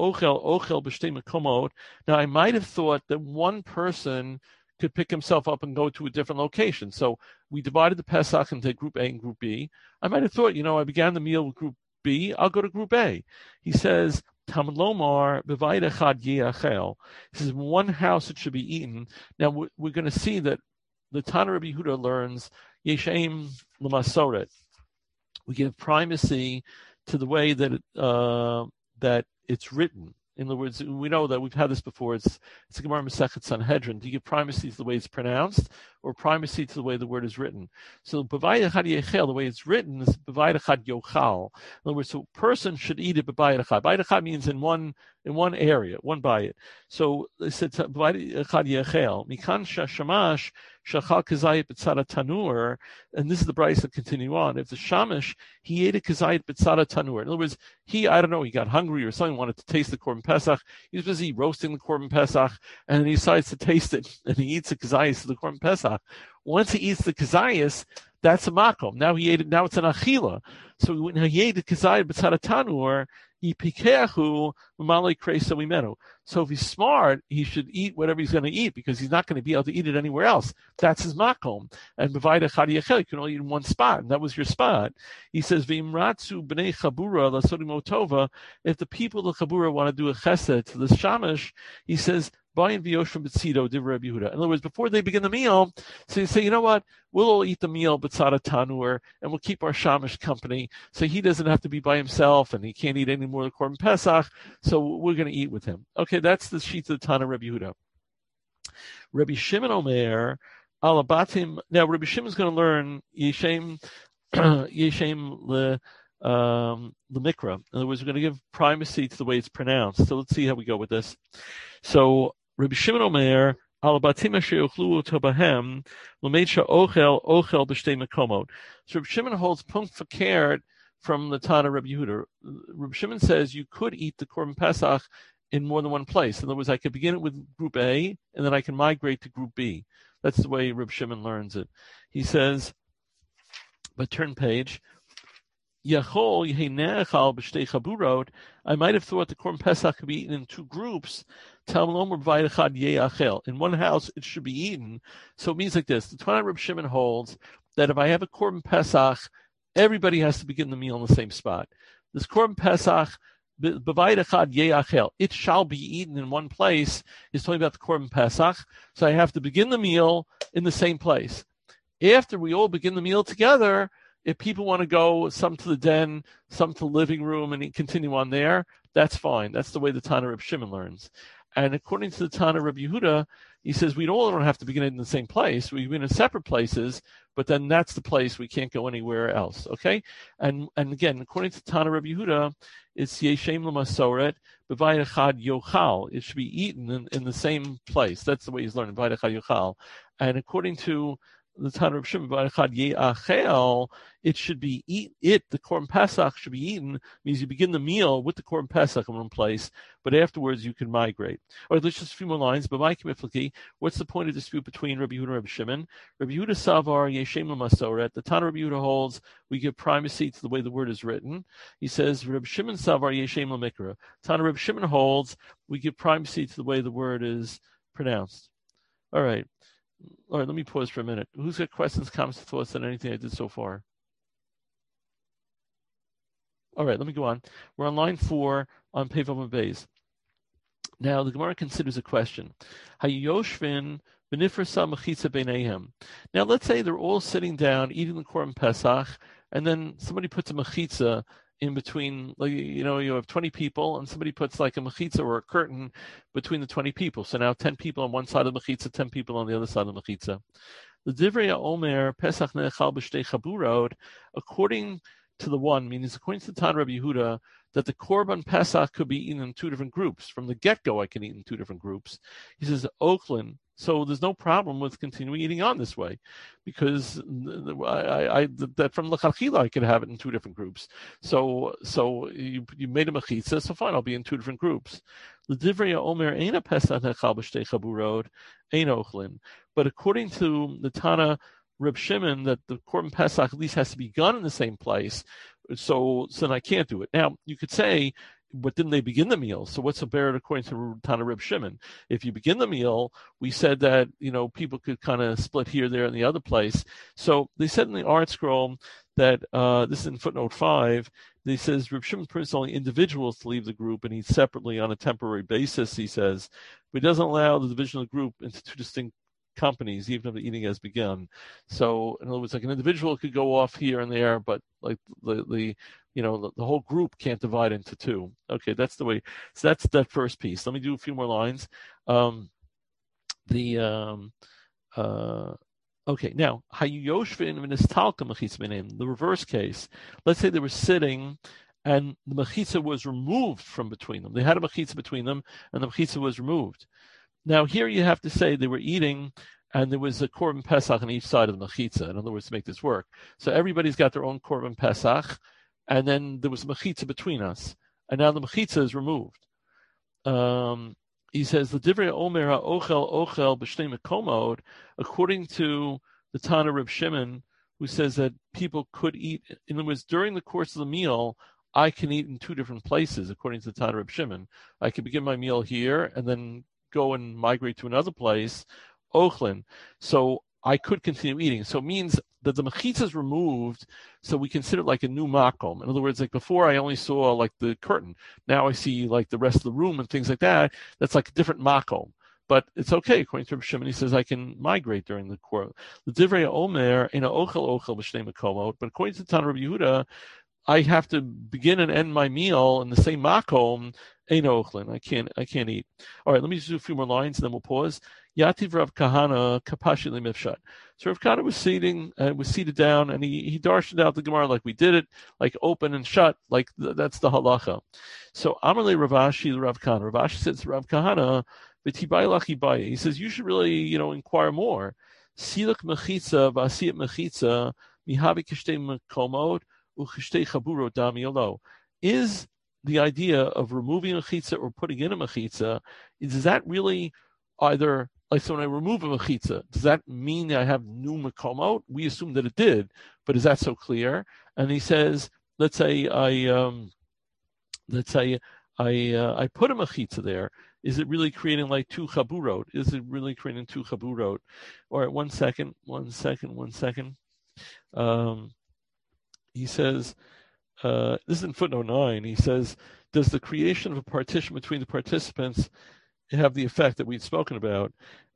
I might have thought that one person could pick himself up and go to a different location. So we divided the Pesach into group A and group B. I might have thought, you know, I began the meal with group B, I'll go to group A. He says, Talmud Lomar, b'vayit echad ye'achel. He says, one house it should be eaten. Now we're, we're going to see that the Tana Rabbi Yehuda learns Yeshem l'masoret. We give primacy to the way that it, uh, that it's written. In other words, we know that we've had this before. It's it's a Gemara Masechet Sanhedrin. Do you give primacy to the way it's pronounced, or primacy to the way the word is written? So b'vayit echad yechel, the way it's written is b'vayit echad yochal. In other words, so a person should eat it b'vayit echad. B'vayit echad means in one in one area, one bayit. So they said b'vayit echad yechel. Mikan shamash shachal kazayit b'tzad tanur, and this is the brayos that continue on. If the shamash he ate a kazayit b'tzad tanur, in other words, he I don't know, he got hungry or something, wanted to taste the Korban Pesach. He was busy roasting the Korban Pesach, and then he decides to taste it, and he eats the kazayis of the Korban Pesach. Once he eats the kazayis, that's a makom. Now he ate it. Now it's an achila. So when hayed kazayid b'tzad tanur, yipikehu umalei kreisa imenu. So if he's smart, he should eat whatever he's going to eat because he's not going to be able to eat it anywhere else. That's his makom. And b'vayda chad yachel, you can only eat in one spot, and that was your spot. He says v'imratzu b'nei chabura lasodim otova. If the people of the chabura want to do a chesed to the shamash, he says. In other words, before they begin the meal, so you say, you know what, we'll all eat the meal b'tzad tanur, and we'll keep our shamash company, so he doesn't have to be by himself, and he can't eat any more of the korban pesach, so we're going to eat with him. Okay, that's the sheet of the Tana Rabbi Yehuda. Rabbi Shimon Omer, alabatim. Now, Rabbi Shimon's going to learn Yeshem, Yeshem le. Um, the mikra. In other words, we're going to give primacy to the way it's pronounced. So let's see how we go with this. So Rabbi Shimon Omer, al batim asher yochlu tobahem, l'meid ochel ochel b'shtei mekomot. So Rabbi Shimon holds punkt fakert from the Tana Rabbi Yehuda. Rabbi Shimon says you could eat the korban pesach in more than one place. In other words, I could begin it with group A, and then I can migrate to group B. That's the way Rabbi Shimon learns it. He says, but turn page. I might have thought the korban pesach could be eaten in two groups. In one house, it should be eaten. So it means like this. The Tana Reb Shimon holds that if I have a korban pesach, everybody has to begin the meal in the same spot. This korban pesach, it shall be eaten in one place, is talking about the korban pesach. So I have to begin the meal in the same place. After we all begin the meal together, if people want to go, some to the den, some to the living room, and continue on there, that's fine. That's the way the Tana Reb Shimon learns. And according to the Tana Reb Yehuda, he says we all don't have to begin in the same place. We begin in separate places, but then that's the place. We can't go anywhere else. Okay? And and again, according to Tana Reb Yehuda, it's Yeshem l'masoret b'vayit echad yochal. It should be eaten in, in the same place. That's the way he's learning, b'vayit echad yochal. And according to the Tana Reb Shimon, it should be eat. It the korban pesach should be eaten. Means you begin the meal with the korban pesach in one place, but afterwards you can migrate. All right, let's just a few more lines. But my comifliki, what's the point of dispute between Rabbi Yehuda and Rabbi Shimon? Rabbi Yehuda savar yeshem l'masoret. The Tana Rabbi Yehuda holds we give primacy to the way the word is written. He says Rabbi Shimon savar yeshem l'mikra. Tana Rabbi Shimon holds we give primacy to the way the word is pronounced. All right. All right, let me pause for a minute. Who's got questions, comments, thoughts on anything I did so far? All right, let me go on. We're on line four on Pei Vav Beis. Now, the Gemara considers a question. Hayoshvin b'nifrasa mechitza b'neihem. Now, let's say they're all sitting down eating the korban pesach, and then somebody puts a mechitza in between, like, you know, you have twenty people, and somebody puts like a mechitza or a curtain between the twenty people. So now ten people on one side of the mechitza, ten people on the other side of the mechitza. The Divrei Omer Pesach Nechal B'Shtei Chaburot, according to the one, means according to the Tana Rabbi Yehuda, that the Korban Pesach could be eaten in two different groups. From the get-go, I can eat in two different groups. He says, Oakland, so there's no problem with continuing eating on this way, because I, I, I that from L'Chachila I could have it in two different groups. So so you you made a mechitza, so fine, I'll be in two different groups. The Divrei Omer Eina Pesach Nechal B'Shtei Chaburot Ein Oakland, but according to the Tana Reb Shimon, that the Korban Pesach at least has to be done in the same place, so so then I can't do it. Now you could say, but didn't they begin the meal? So what's the bear according to Tana Reb Shimon? If you begin the meal, we said that, you know, people could kind of split here, there, and the other place. So they said in the Art Scroll that, uh, this is in footnote five, they says Reb Shimon permits only individuals to leave the group and eat separately on a temporary basis, he says, but he doesn't allow the division of the group into two distinct companies, even if the eating has begun. So in other words, like an individual could go off here and there, but like the, the you know, the, the whole group can't divide into two. Okay, that's the way. So that's that first piece. Let me do a few more lines. Um, the um, uh, okay, now the reverse case. Let's say they were sitting and the mechitza was removed from between them. They had a mechitza between them, and the mechitza was removed. Now here you have to say they were eating, and there was a korban pesach on each side of the mechitza. In other words, to make this work, so everybody's got their own korban pesach, and then there was a mechitza between us, and now the mechitza is removed. Um, he says the Divrei Omer ochel ochel b'shnei mekomot. According to the Tana Reb Shimon, who says that people could eat. In other words, during the course of the meal, I can eat in two different places, according to the Tana Reb Shimon. I can begin my meal here and then go and migrate to another place, Ochlin. So I could continue eating. So it means that the mechitza is removed, so we consider it like a new makom. In other words, like before I only saw like the curtain. Now I see like the rest of the room and things like that. That's like a different makom. But it's okay, according to Reb Shimon. He says I can migrate during the quarrel. The divrei omer in a ochel ochel b'shnei makomot. But according to Tana Reb Yehuda, I have to begin and end my meal in the same makom. Ein ochlin. I can't. I can't eat. All right. Let me just do a few more lines, and then we'll pause. Yativ Rav Kahana kapashi limifshat. So Rav Kahana was sitting, uh, was seated down, and he he darshened out the Gemara like we did it, like open and shut, like th- that's the halacha. So Amalei Rav Ashi Rav Kahana. Rav Ashi says to Rav Kahana, he says you should really, you know, inquire more. Silak mechitza v'asiyat mechitza mihavi kishtei mekomot uchishtei chaburo dami alo. Is the idea of removing a mechitza or putting in a mechitza, is that really either, like, so when I remove a mechitza, does that mean I have new mekomot? We assume that it did, but is that so clear? And he says, let's say I, um, let's say I, uh, I put a mechitza there. Is it really creating like two chaburot? Is it really creating two chaburot? All right, one second, one second, one second. Um, he says, uh, this is in footnote nine. He says, does the creation of a partition between the participants have the effect that we'd spoken about?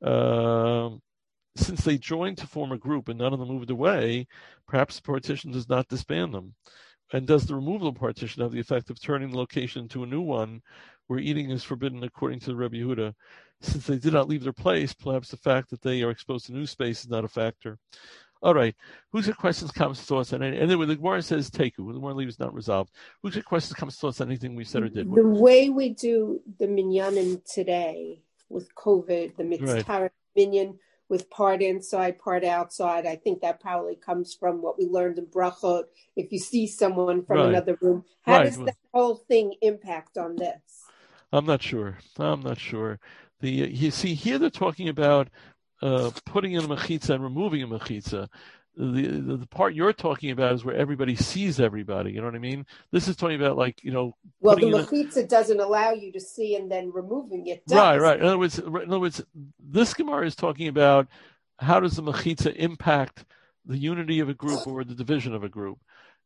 Um, since they joined to form a group and none of them moved away, perhaps the partition does not disband them. And does the removal of partition have the effect of turning the location into a new one where eating is forbidden according to the Rebbe Yehuda? Since they did not leave their place, perhaps the fact that they are exposed to new space is not a factor. All right. Who's got questions, comments, thoughts on anything? And then when the Gemara says Teku, the Gemara leaves not resolved. Who's got questions, comments, thoughts on anything we said or did? The way we do the minyanim today with COVID, the mitzvah right. minyan with part inside, part outside, I think that probably comes from what we learned in Brachot. If you see someone from right. another room, how right. does that whole thing impact on this? I'm not sure. I'm not sure. The you see here they're talking about uh, putting in a mechitza and removing a mechitza. The, the the part you're talking about is where everybody sees everybody. You know what I mean? This is talking about like, you know. Well, the mechitza a, doesn't allow you to see, and then removing it does. Right, right. In other words, in other words, this Gemara is talking about how does the mechitza impact the unity of a group or the division of a group.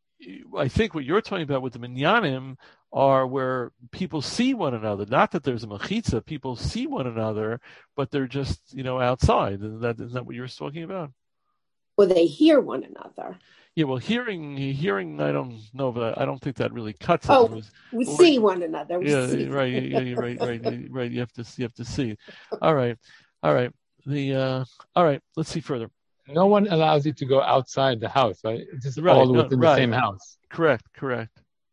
I think what you're talking about with the minyanim are where people see one another. Not that there's a mechitza, people see one another, but they're just, you know, outside. Isn't that, isn't that what you're talking about? Well, they hear one another. Yeah, well, hearing, hearing, I don't know, but I don't think that really cuts oh, it. Was, we well, see one another. We yeah, see. right, yeah, yeah, right, right, right. You have to, you have to see. All right, all right. The, uh, all right. Let's see further. No one allows you to go outside the house, right? It's just right, all no, within right. the same house. Correct, correct.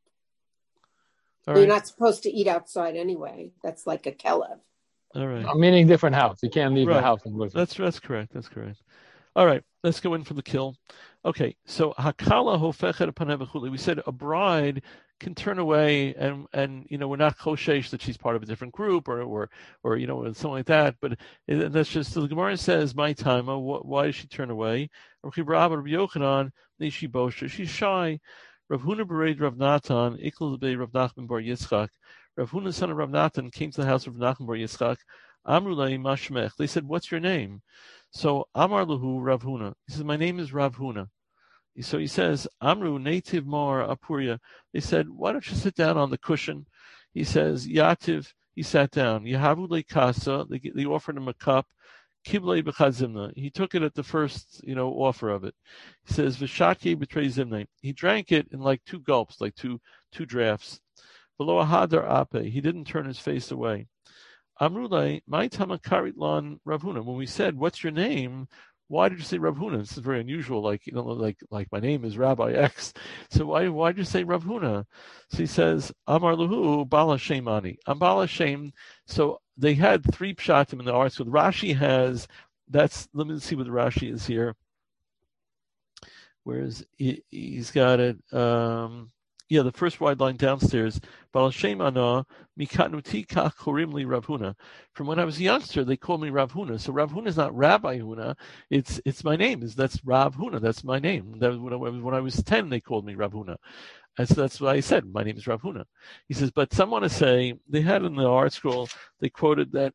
All right. You're not supposed to eat outside anyway. That's like a kelev. All right. I'm meaning different house. You can't leave right. the house and go. That's that's correct. That's correct. All right, let's go in for the kill. Okay, so hakala hofechet panev v'chuli. We said a bride can turn away, and and you know we're not choshesh that she's part of a different group or or or you know something like that. But it, that's just so the Gemara says my time. Why does she turn away? Rabbi Yochanan, she's shy. Rav Huna bereid Rav Natan, ikol be Rav Nachman bar Yitzchak. Rav Huna son of Rav Natan came to the house of Rav Nachman bar Yitzchak. Amrulei mashmech. They said, "What's your name?" So Amar Lahu Rav Huna. He says, "My name is Rav Huna." So he says, "Amru native mar apuria." They said, "Why don't you sit down on the cushion?" He says, "Yativ." He sat down. Yahavu le kasa. They they offered him a cup. Kiblei b'chazimna. He took it at the first, you know, offer of it. He says, "V'shatye b'trei zimna." He drank it in like two gulps, like two two drafts. V'lo ahadar ape. He didn't turn his face away. Amrulai, my tamakarit lan Rav Huna. When we said, "What's your name?" Why did you say Rav Huna? This is very unusual. Like, you know, like like my name is Rabbi X. So why why did you say Rav Huna? So he says, Amar Lahu Bala Shem Ani. I'm Bala Shem. So they had three pshatim in the art. So Rashi has that's. Let me see what the Rashi is here. Whereas he, he's got it. Um, yeah, the first wide line downstairs. Baal Shem Ana Mikatnuti Kach Korim Li Rav Huna. From when I was a youngster, they called me Rav Huna. So Rav Huna is not Rabbi Huna. It's it's my name. Is that's Rav Huna. That's my name. That was when I, when I was ten, they called me Rav Huna. And so that's why I said my name is Rav Huna. He says, but some want to say they had in the art scroll, they quoted that.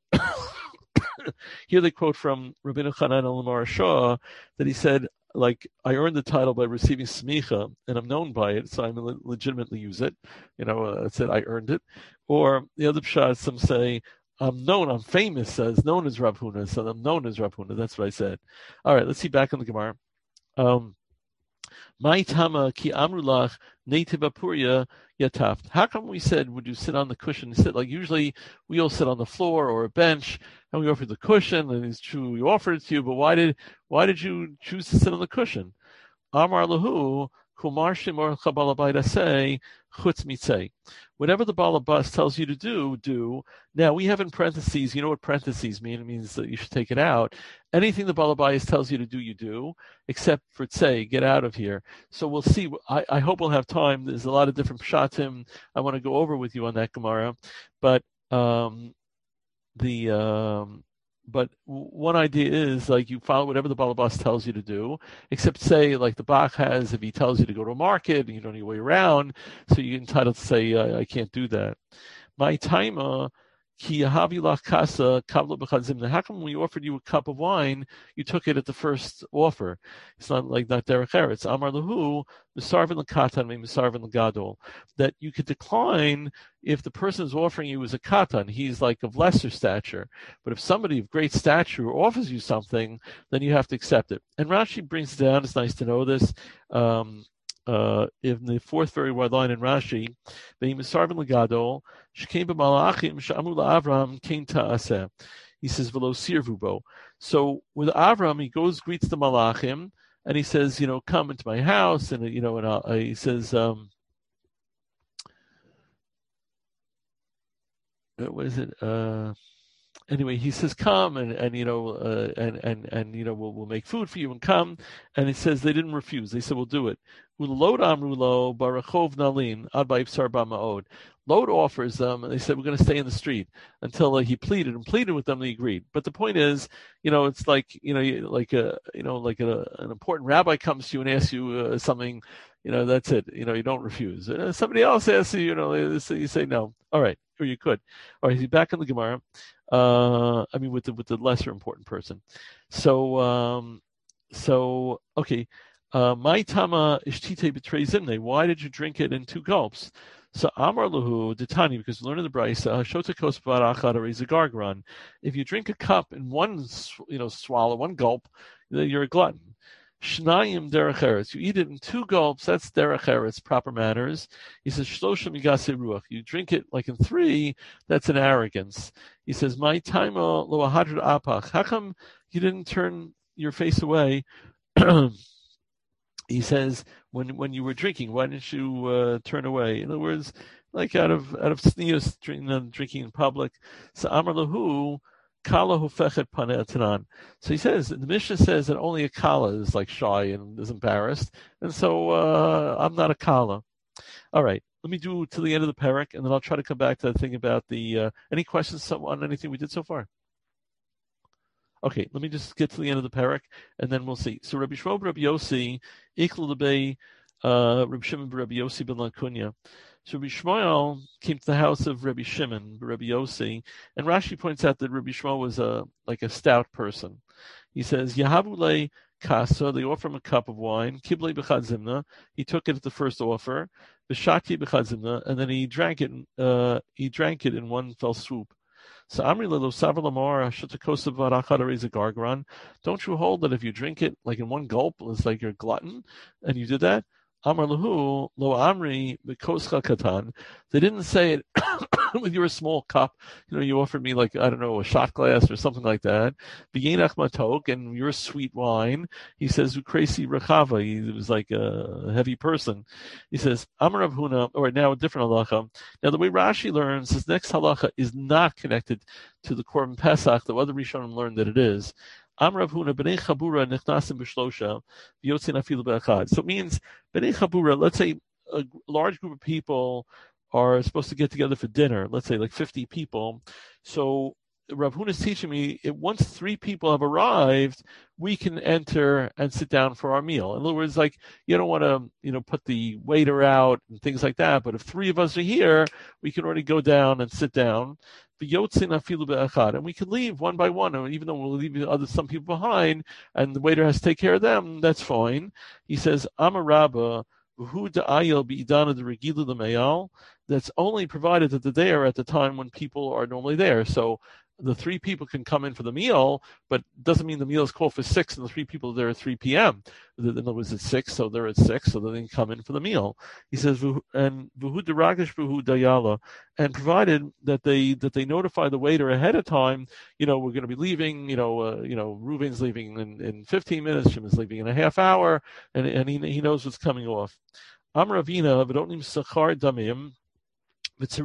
Here they quote from Rabbeinu Chanan al Shah that he said, like, I earned the title by receiving smicha, and I'm known by it, so I le- legitimately use it. You know, uh, it said I earned it. Or the other pshat, some say, I'm known, I'm famous, as known as Rav Huna, so I'm known as Rav Huna. That's what I said. All right, let's see back in the Gemara. Um, My tama ki amrulach native apuria yataft. How come we said, would you sit on the cushion? Sit like usually we all sit on the floor or a bench, and we offered the cushion, and it's true we offered it to you. But why did why did you choose to sit on the cushion? Amar lahu kumar shemor chabalabayda say chutz mitzay. Whatever the balabas tells you to do, do. Now we have in parentheses. You know what parentheses mean? It means that you should take it out. Anything the balabas tells you to do, you do, except for tzei, get out of here. So we'll see. I, I hope we'll have time. There's a lot of different pshatim I want to go over with you on that Gemara, but um, the um, but one idea is like you follow whatever the balabas tells you to do, except say like the Bach has, if he tells you to go to a market and you don't know your way around, so you're entitled to say I, I can't do that. My timer. How come when we offered you a cup of wine, you took it at the first offer? It's not like not derech eretz. Amar lahu misarvin l'katan misarvin l'gadol. That you could decline if the person is offering you is a katan. He's like of lesser stature. But if somebody of great stature offers you something, then you have to accept it. And Rashi brings it down. It's nice to know this. Um, Uh, in the fourth very wide line in Rashi, he says, Velo sirvubo. So with Avram, he goes, greets the Malachim, and he says, you know, come into my house, and you know, and uh, he says, um, what is it? Uh, Anyway, he says, "Come and, and you know uh, and and and you know we'll we'll make food for you and come." And he says they didn't refuse. They said, "We'll do it." Ulod amrulo barachov nalin ad ba'ifsar ba'ma'od. Lod offers them, and they said, "We're going to stay in the street," until uh, he pleaded and pleaded with them. They agreed. But the point is, you know, it's like you know, like a you know, like a, an important rabbi comes to you and asks you uh, something. You know, that's it. You know, you don't refuse. Uh, somebody else asks you, you know, you say no. All right, or you could. All right, he's back in the Gemara. Uh, I mean, with the with the lesser important person. So, um, so okay. Uh, my tama ishtite betray zimne. Why did you drink it in two gulps? So Amar Lahu Ditani, because we learn in the Brisa, Shota Kos Barachad Areza Gargaran. If you drink a cup in one, you know, swallow, one gulp, you're a glutton. Shnayim derech eretz. You eat it in two gulps. That's derech eretz, proper manners. He says shlosha migase ruach. You drink it like in three. That's an arrogance. He says my taima lo ahadr apach. How come you didn't turn your face away? He says when when you were drinking, why didn't you uh, turn away? In other words, like out of out of sneers, drinking, drinking in public. So Amar lahu. Kala hufechet paneh tanan. So he says, the Mishnah says that only a kala is like shy and is embarrassed, and so uh, I'm not a kala. All right, let me do to the end of the parak, and then I'll try to come back to the thing about the. Uh, any questions on anything we did so far? Okay, let me just get to the end of the parak, and then we'll see. So Rabbi Shmuel Rabbi Yossi, Iklu Lebei, uh, Rabbi Shimon Rabbi Yossi ben Lakunya. So Rabbi Shmuel came to the house of Rabbi Shimon, Rabbi Yossi, and Rashi points out that Rabbi Shmuel was a like a stout person. He says, Yahavule kasa, they offer him a cup of wine, Kiblei b'chad zimna, he took it at the first offer, B'shati b'chad zimna, and then he drank it, uh, he drank it in one fell swoop. So Amri lelo savar lamar shatakosa v'arachad areza gargaran. Don't you hold that if you drink it like in one gulp, it's like you're a glutton, and you did that? Amar lahu lo amri b'koscha katan. They didn't say it with your small cup. You know, you offered me like I don't know a shot glass or something like that. V'yenach matok, and your sweet wine. He says ukresi rechava. He was like a heavy person. He says Amar Rav Huna. Or now a different halacha. Now the way Rashi learns, this next halacha is not connected to the Korban Pesach. The other Rishonim learned that it is. Amar Rav Huna b'nei chabura nechnasim b'shlosha v'yotzin afilu b'echad. So it means b'nei chabura. Let's say a large group of people are supposed to get together for dinner, let's say like fifty people. So Rav Huna is teaching me, it, once three people have arrived, we can enter and sit down for our meal. In other words, like, you don't want to, you know, put the waiter out and things like that. But if three of us are here, we can already go down and sit down. And we can leave one by one, and even though we'll leave other some people behind, and the waiter has to take care of them, that's fine. He says, Amar Rabba, that's only provided that they're there at the time when people are normally there. So the three people can come in for the meal, but doesn't mean the meal is called for six and the three people are there at three p.m. In other words, it's six, so they're at six, so they can come in for the meal. He says, and and provided that they that they notify the waiter ahead of time, you know, we're going to be leaving, you know, uh, you know, Reuven's leaving in, in fifteen minutes, Shimon's leaving in a half hour, and and he he knows what's coming off. Amravina, but don't need sachar damim. So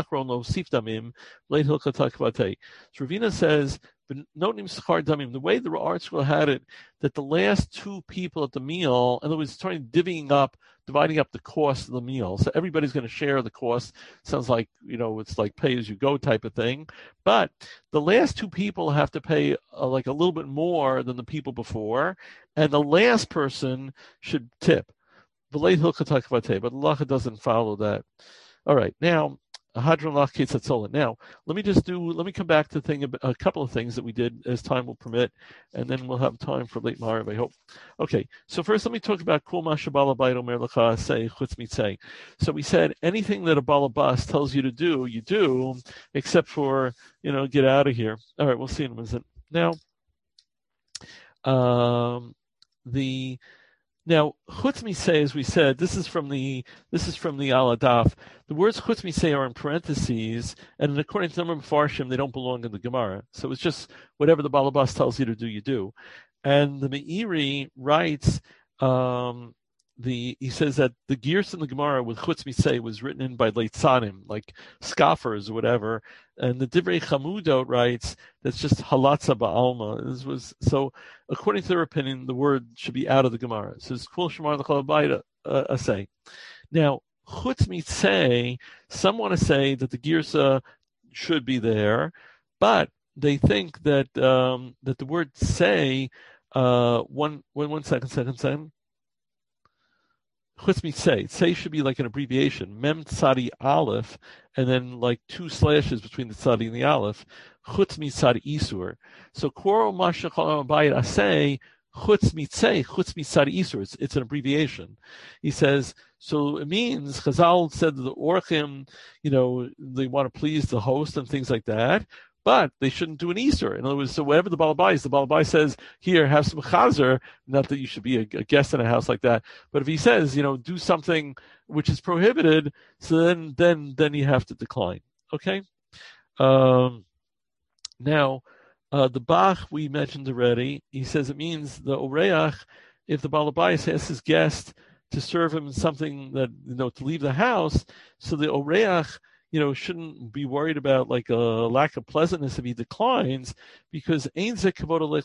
Ravina says, the way the art school had it, that the last two people at the meal, in other words, trying divvying up, dividing up the cost of the meal. So everybody's going to share the cost. Sounds like, you know, it's like pay as you go type of thing. But the last two people have to pay uh, like a little bit more than the people before, and the last person should tip. But the Lacha doesn't follow that. All right, now, now, let me just do, let me come back to the thing, a couple of things that we did as time will permit, and then we'll have time for late Ma'ariv, I hope. Okay, so first let me talk about Kol Ma Shebal Habayit Omer Lecha Aseh Chutz Mitzeh. So we said anything that a Baal Bas tells you to do, you do, except for, you know, get out of here. All right, we'll see in a minute. Now, um, the... Now, chutz miseh, as we said, this is from the this is from the Aladaf. The words chutz miseh are in parentheses, and according to the number of Farshim, they don't belong in the Gemara. So it's just whatever the Balabas tells you to do, you do. And the Meiri writes, um, the he says that the Gears in the Gemara with chutz miseh was written in by Leitzanim, like scoffers or whatever. And the Divrei Chamudot writes that's just halatza ba'alma. This was so. According to their opinion, the word should be out of the Gemara. It says kol shemar l'chol habayit aseh. Now chutz mitzeh, some want to say that the girsa should be there, but they think that um, that the word say uh, one one one second second second. Chutz mitzeh, say should be like an abbreviation, mem tzadi aleph, and then like two slashes between the tzadi and the aleph. Chutz mitzad isur. So kol ma shechol habayit aseh chutz mitzeh, chutz mitzad isur. It's, it's an abbreviation. He says, so it means Chazal said that the orchim, you know, they want to please the host and things like that. But they shouldn't do an Easter. In other words, so whatever the Balabai is, the Balabai says, here, have some chazer, not that you should be a, a guest in a house like that. But if he says, you know, do something which is prohibited, so then then then you have to decline. Okay? Um, now, uh, the Bach we mentioned already, he says it means the Oreach, if the Balabai asks his guest to serve him something that, you know, to leave the house, so the Oreach, you know, shouldn't be worried about like a lack of pleasantness if he declines, because it's not as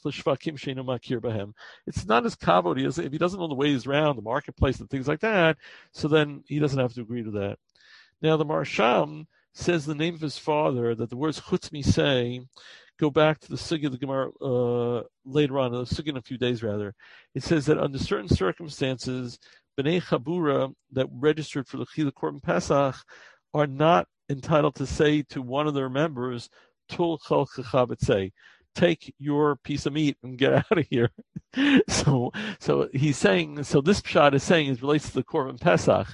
kavod. If he doesn't know the ways around the marketplace and things like that, so then he doesn't have to agree to that. Now the Marsham says the name of his father, that the words chutz miseh go back to the Sugya of the Gemara uh, later on, the Sugya in a few days rather. It says that under certain circumstances, Bnei Chabura that registered for the Chila Korban Pesach are not entitled to say to one of their members, Tul chol say, take your piece of meat and get out of here. so so he's saying, so this pshat is saying, it relates to the Korban Pesach.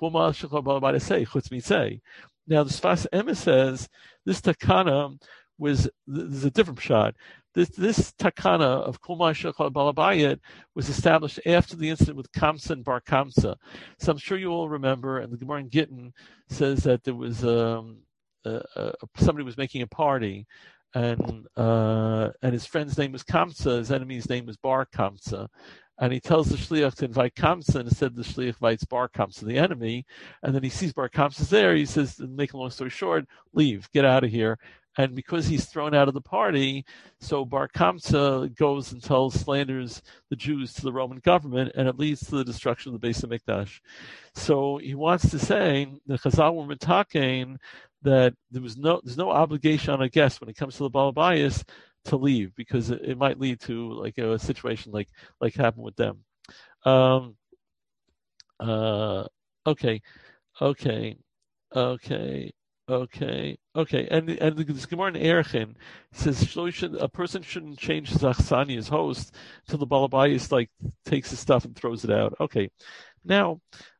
Now the Sfas Emes says, this takana was, this is a different pshat. This this takana of Kol Ma Shechol Balabayit was established after the incident with Kamsa and Bar Kamsa. So I'm sure you all remember, and the Gemara in Gittin says that there was um, uh, uh, somebody was making a party, and uh, and his friend's name was Kamsa, his enemy's name was Bar Kamsa. And he tells the shliach to invite Kamsa, and instead the shliach invites Bar Kamsa, the enemy. And then he sees Bar Kamsa's there. He says, to make a long story short, leave, get out of here. And because he's thrown out of the party, so Bar Kamsa goes and tells, slanders the Jews to the Roman government, and it leads to the destruction of the Beis Hamikdash. So he wants to say, the Chazal were mitakein, that there was no, there's no obligation on a guest when it comes to the Baal Bayis to leave, because it, it might lead to like a situation like like happened with them. Um, uh, okay, okay, okay. Okay, okay, and and the Gemara in Erechin says should, a person shouldn't change his achsani, his host, until the balabayis like takes his stuff and throws it out. Okay, now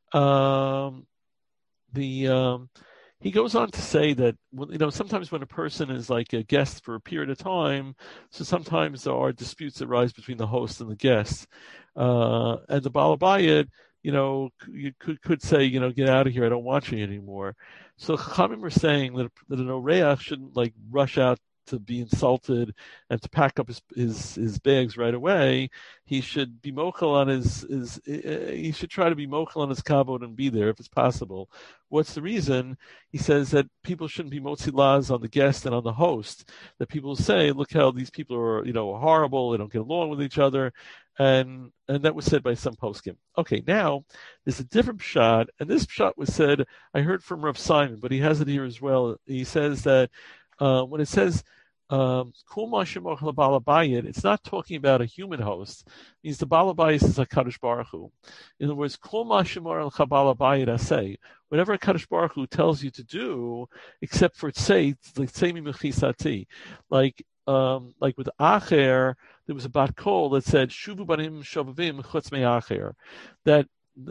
um, the um, he goes on to say that, you know, sometimes when a person is like a guest for a period of time, so sometimes there are disputes that arise between the host and the guest, uh, and the balabayit, you know, you could could say, you know, get out of here, I don't want you anymore. So Chachamim are saying that, that an oreach shouldn't like rush out to be insulted and to pack up his his, his bags right away. He should be mochel on his, his he should try to be mochel on his kavod and be there if it's possible. What's the reason? He says that people shouldn't be motzi laws on the guest and on the host. That people say, look how these people are, you know, horrible. They don't get along with each other. And and that was said by some poskim. Okay, now there's a different pshat, and this pshat was said, I heard from Rav Simon, but he has it here as well. He says that uh, when it says um, Kul Mashimoch LaBalabayit, it's not talking about a human host. It means the Balabayit is a Kadosh Baruch Hu. In other words, Kul Mashimoch LaBalabayit Asay. Whatever Kadosh Baruch Hu tells you to do, except for tzei, like tzei mimechisati, like um, like with Acher. There was a bat kol that said Shuvu banim shovavim chutz me Acher. That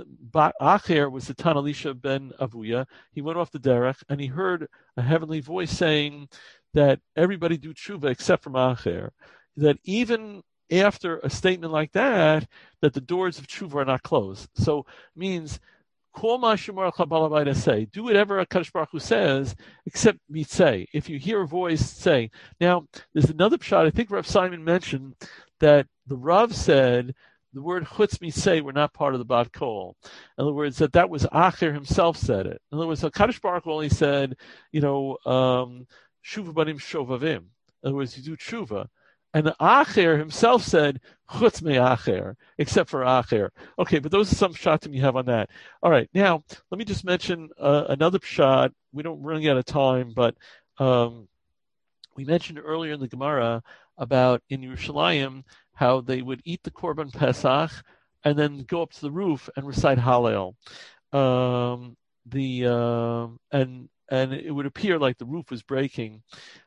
Acher was the Tan Elisha ben Avuya. He went off the derech and he heard a heavenly voice saying that everybody do tshuva except from Acher. That even after a statement like that, that the doors of tshuva are not closed. So it means Kol ma shemar chabalabait say, do whatever a Kadosh Baruch Hu says, except mitzay. If you hear a voice, say. Now, there's another pshat. I think Rav Simon mentioned that the Rav said the word chutz mitzay were not part of the bat kol. In other words, that that was Acher himself said it. In other words, the Kadosh Baruch Hu only said, you know, um, shuva banim shovavim. In other words, you do tshuva. And the Acher himself said, chutz me Acher, except for Acher. Okay, but those are some pshatim you have on that. All right, now, let me just mention uh, another pshat. We don't run out of time, but um, we mentioned earlier in the Gemara about in Yerushalayim how they would eat the Korban Pesach and then go up to the roof and recite Hallel. Um, the uh, and and it would appear like the roof was breaking.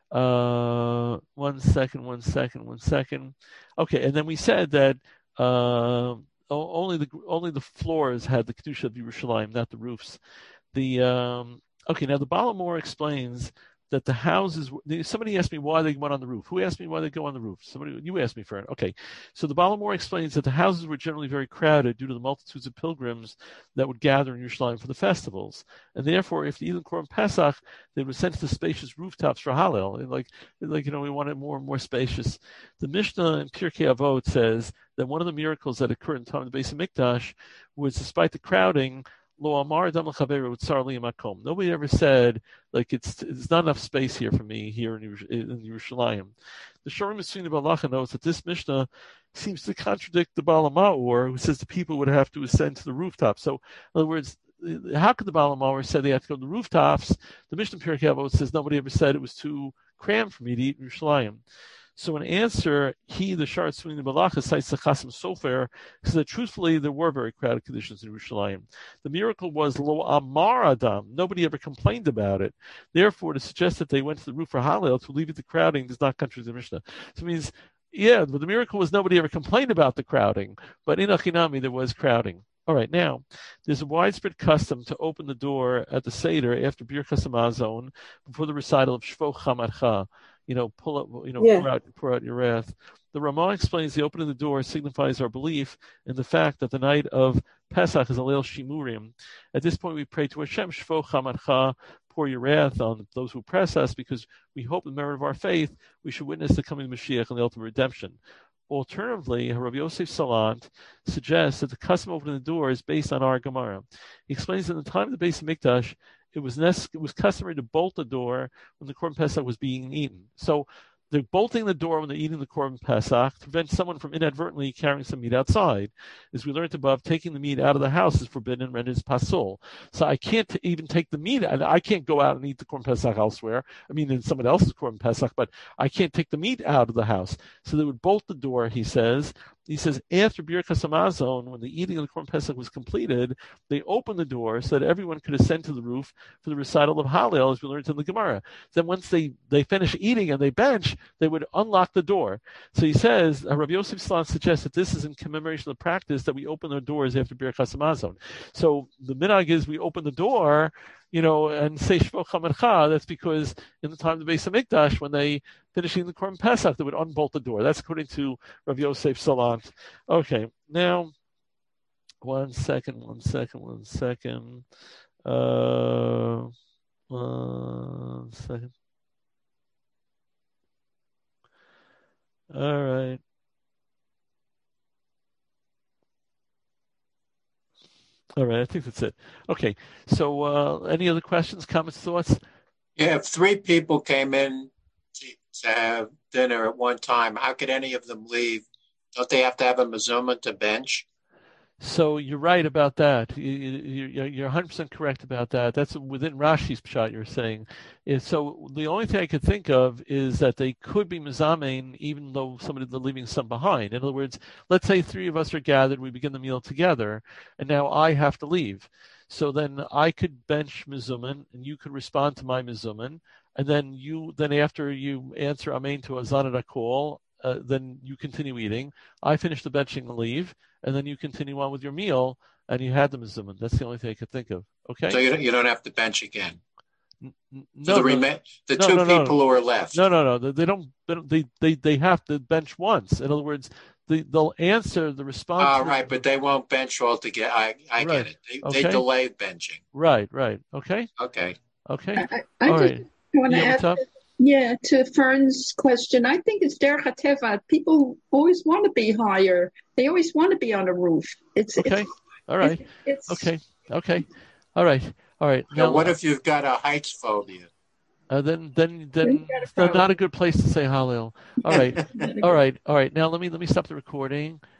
Uh, one second, one second, one second. Okay, and then we said that uh, only the only the floors had the kedusha of Yerushalayim, not the roofs. The um, okay, now the Baal HaMaor explains that the houses. Somebody asked me why they went on the roof. Who asked me why they go on the roof? Somebody, you asked me for it. Okay, so the Baal HaMaor explains that the houses were generally very crowded due to the multitudes of pilgrims that would gather in Yerushalayim for the festivals, and therefore, if the Elam Korban Pesach, they were sent to the spacious rooftops for Hallel. Like, like you know, we wanted more and more spacious. The Mishnah in Pirkei Avot says that one of the miracles that occurred in the time of the Beis Hamikdash was, despite the crowding, Lo amar adam l'chaveru tzar li makom. Nobody ever said, like, it's it's not enough space here for me here in, in Yerushalayim. The Shorim Esfina Balacha notes that this Mishnah seems to contradict the Baal HaMaor, who says the people would have to ascend to the rooftop. So, in other words, how could the Baal HaMaor say they have to go to the rooftops? The Mishnah Pirkei Avot says nobody ever said it was too cramped for me to eat in Yerushalayim. So in answer, he, the Shar Tzvini Balacha, cites the Chasim Sofer, says that truthfully there were very crowded conditions in Yerushalayim. The miracle was Lo Amar Adam. Nobody ever complained about it. Therefore, to suggest that they went to the roof for Hallel to alleviate the crowding does not contradict the Mishnah. So it means, yeah, but the miracle was nobody ever complained about the crowding. But in Achinami, there was crowding. All right, now, there's a widespread custom to open the door at the Seder after Birkas Hamazon before the recital of Shvo Chamadcha. You know, pull up, you know, yeah. pour out, pour out your wrath. The Ramah explains the opening of the door signifies our belief in the fact that the night of Pesach is a Leil Shimurim. At this point, we pray to Hashem, Shvo Chamadcha, pour your wrath on those who oppress us, because we hope in the merit of our faith, we should witness the coming of Mashiach and the ultimate redemption. alternatively, Rabbi Yosef Salant suggests that the custom of opening the door is based on our Gemara. He explains that in the time of the Beis Hamikdash, it was nec- it was customary to bolt the door when the Korban Pesach was being eaten. So they're bolting the door when they're eating the Korban Pesach to prevent someone from inadvertently carrying some meat outside. As we learned above, taking the meat out of the house is forbidden and rendered pasul. So I can't t- even take the meat out. I can't go out and eat the Korban Pesach elsewhere. I mean, in someone else's Korban Pesach, but I can't take the meat out of the house. So they would bolt the door, he says. He says, after Birkas Hamazon, when the eating of the Korban Pesach was completed, they opened the door so that everyone could ascend to the roof for the recital of Hallel, as we learned in the Gemara. Then once they, they finish eating and they bench, they would unlock the door. So he says, uh, Rabbi Yosef Salant suggests that this is in commemoration of the practice that we open our doors after Birkas Hamazon. So the minhag is we open the door, you know, and say Shvo Chamercha. That's because in the time of the Beis Hamikdash, when they finishing the Korban Pesach, they would unbolt the door. That's according to Rav Yosef Salant. Okay, now, one second, one second, one second. Uh, one second. All right. All right, I think that's it. Okay, so uh, any other questions, comments, thoughts? Yeah, if three people came in to, to have dinner at one time, how could any of them leave? Don't they have to have a mezuzah to bench? So you're right about that. You, you, you're one hundred percent correct about that. That's within Rashi's pshat you're saying. Is, so the only thing I could think of is that they could be mezamein even though somebody they're leaving some behind. In other words, let's say three of us are gathered, we begin the meal together, and now I have to leave. So then I could bench mizuman, and you could respond to my mizuman, and then you then after you answer amen to a zanada call, uh, then you continue eating. I finish the benching and leave. And then you continue on with your meal, and you had the mizuman. That's the only thing I could think of. Okay. So you don't, you don't have to bench again. N- So no, the, no, rema- the no, two no, no. people who are left. no, no, no. They, they don't. They, don't they, they they have to bench once. In other words, they, they'll answer the response. All right, but they won't bench altogether. I I Right. get it. They, Okay. they delay benching. Right, right. Okay, Okay. okay. I, I, I All just right. want to Yeah, add, what's up? yeah, to Fern's question. I think it's derech hateva. People always want to be higher. They always want to be on a roof. It's Okay. It's, All right. It's, Okay. Okay. All right. All right. Now, Now, what if you've got a heights phobia? uh, then then Then then you got a it's problem. not a good place to say Hallel. All right. All right. All right. Now let me let me stop the recording.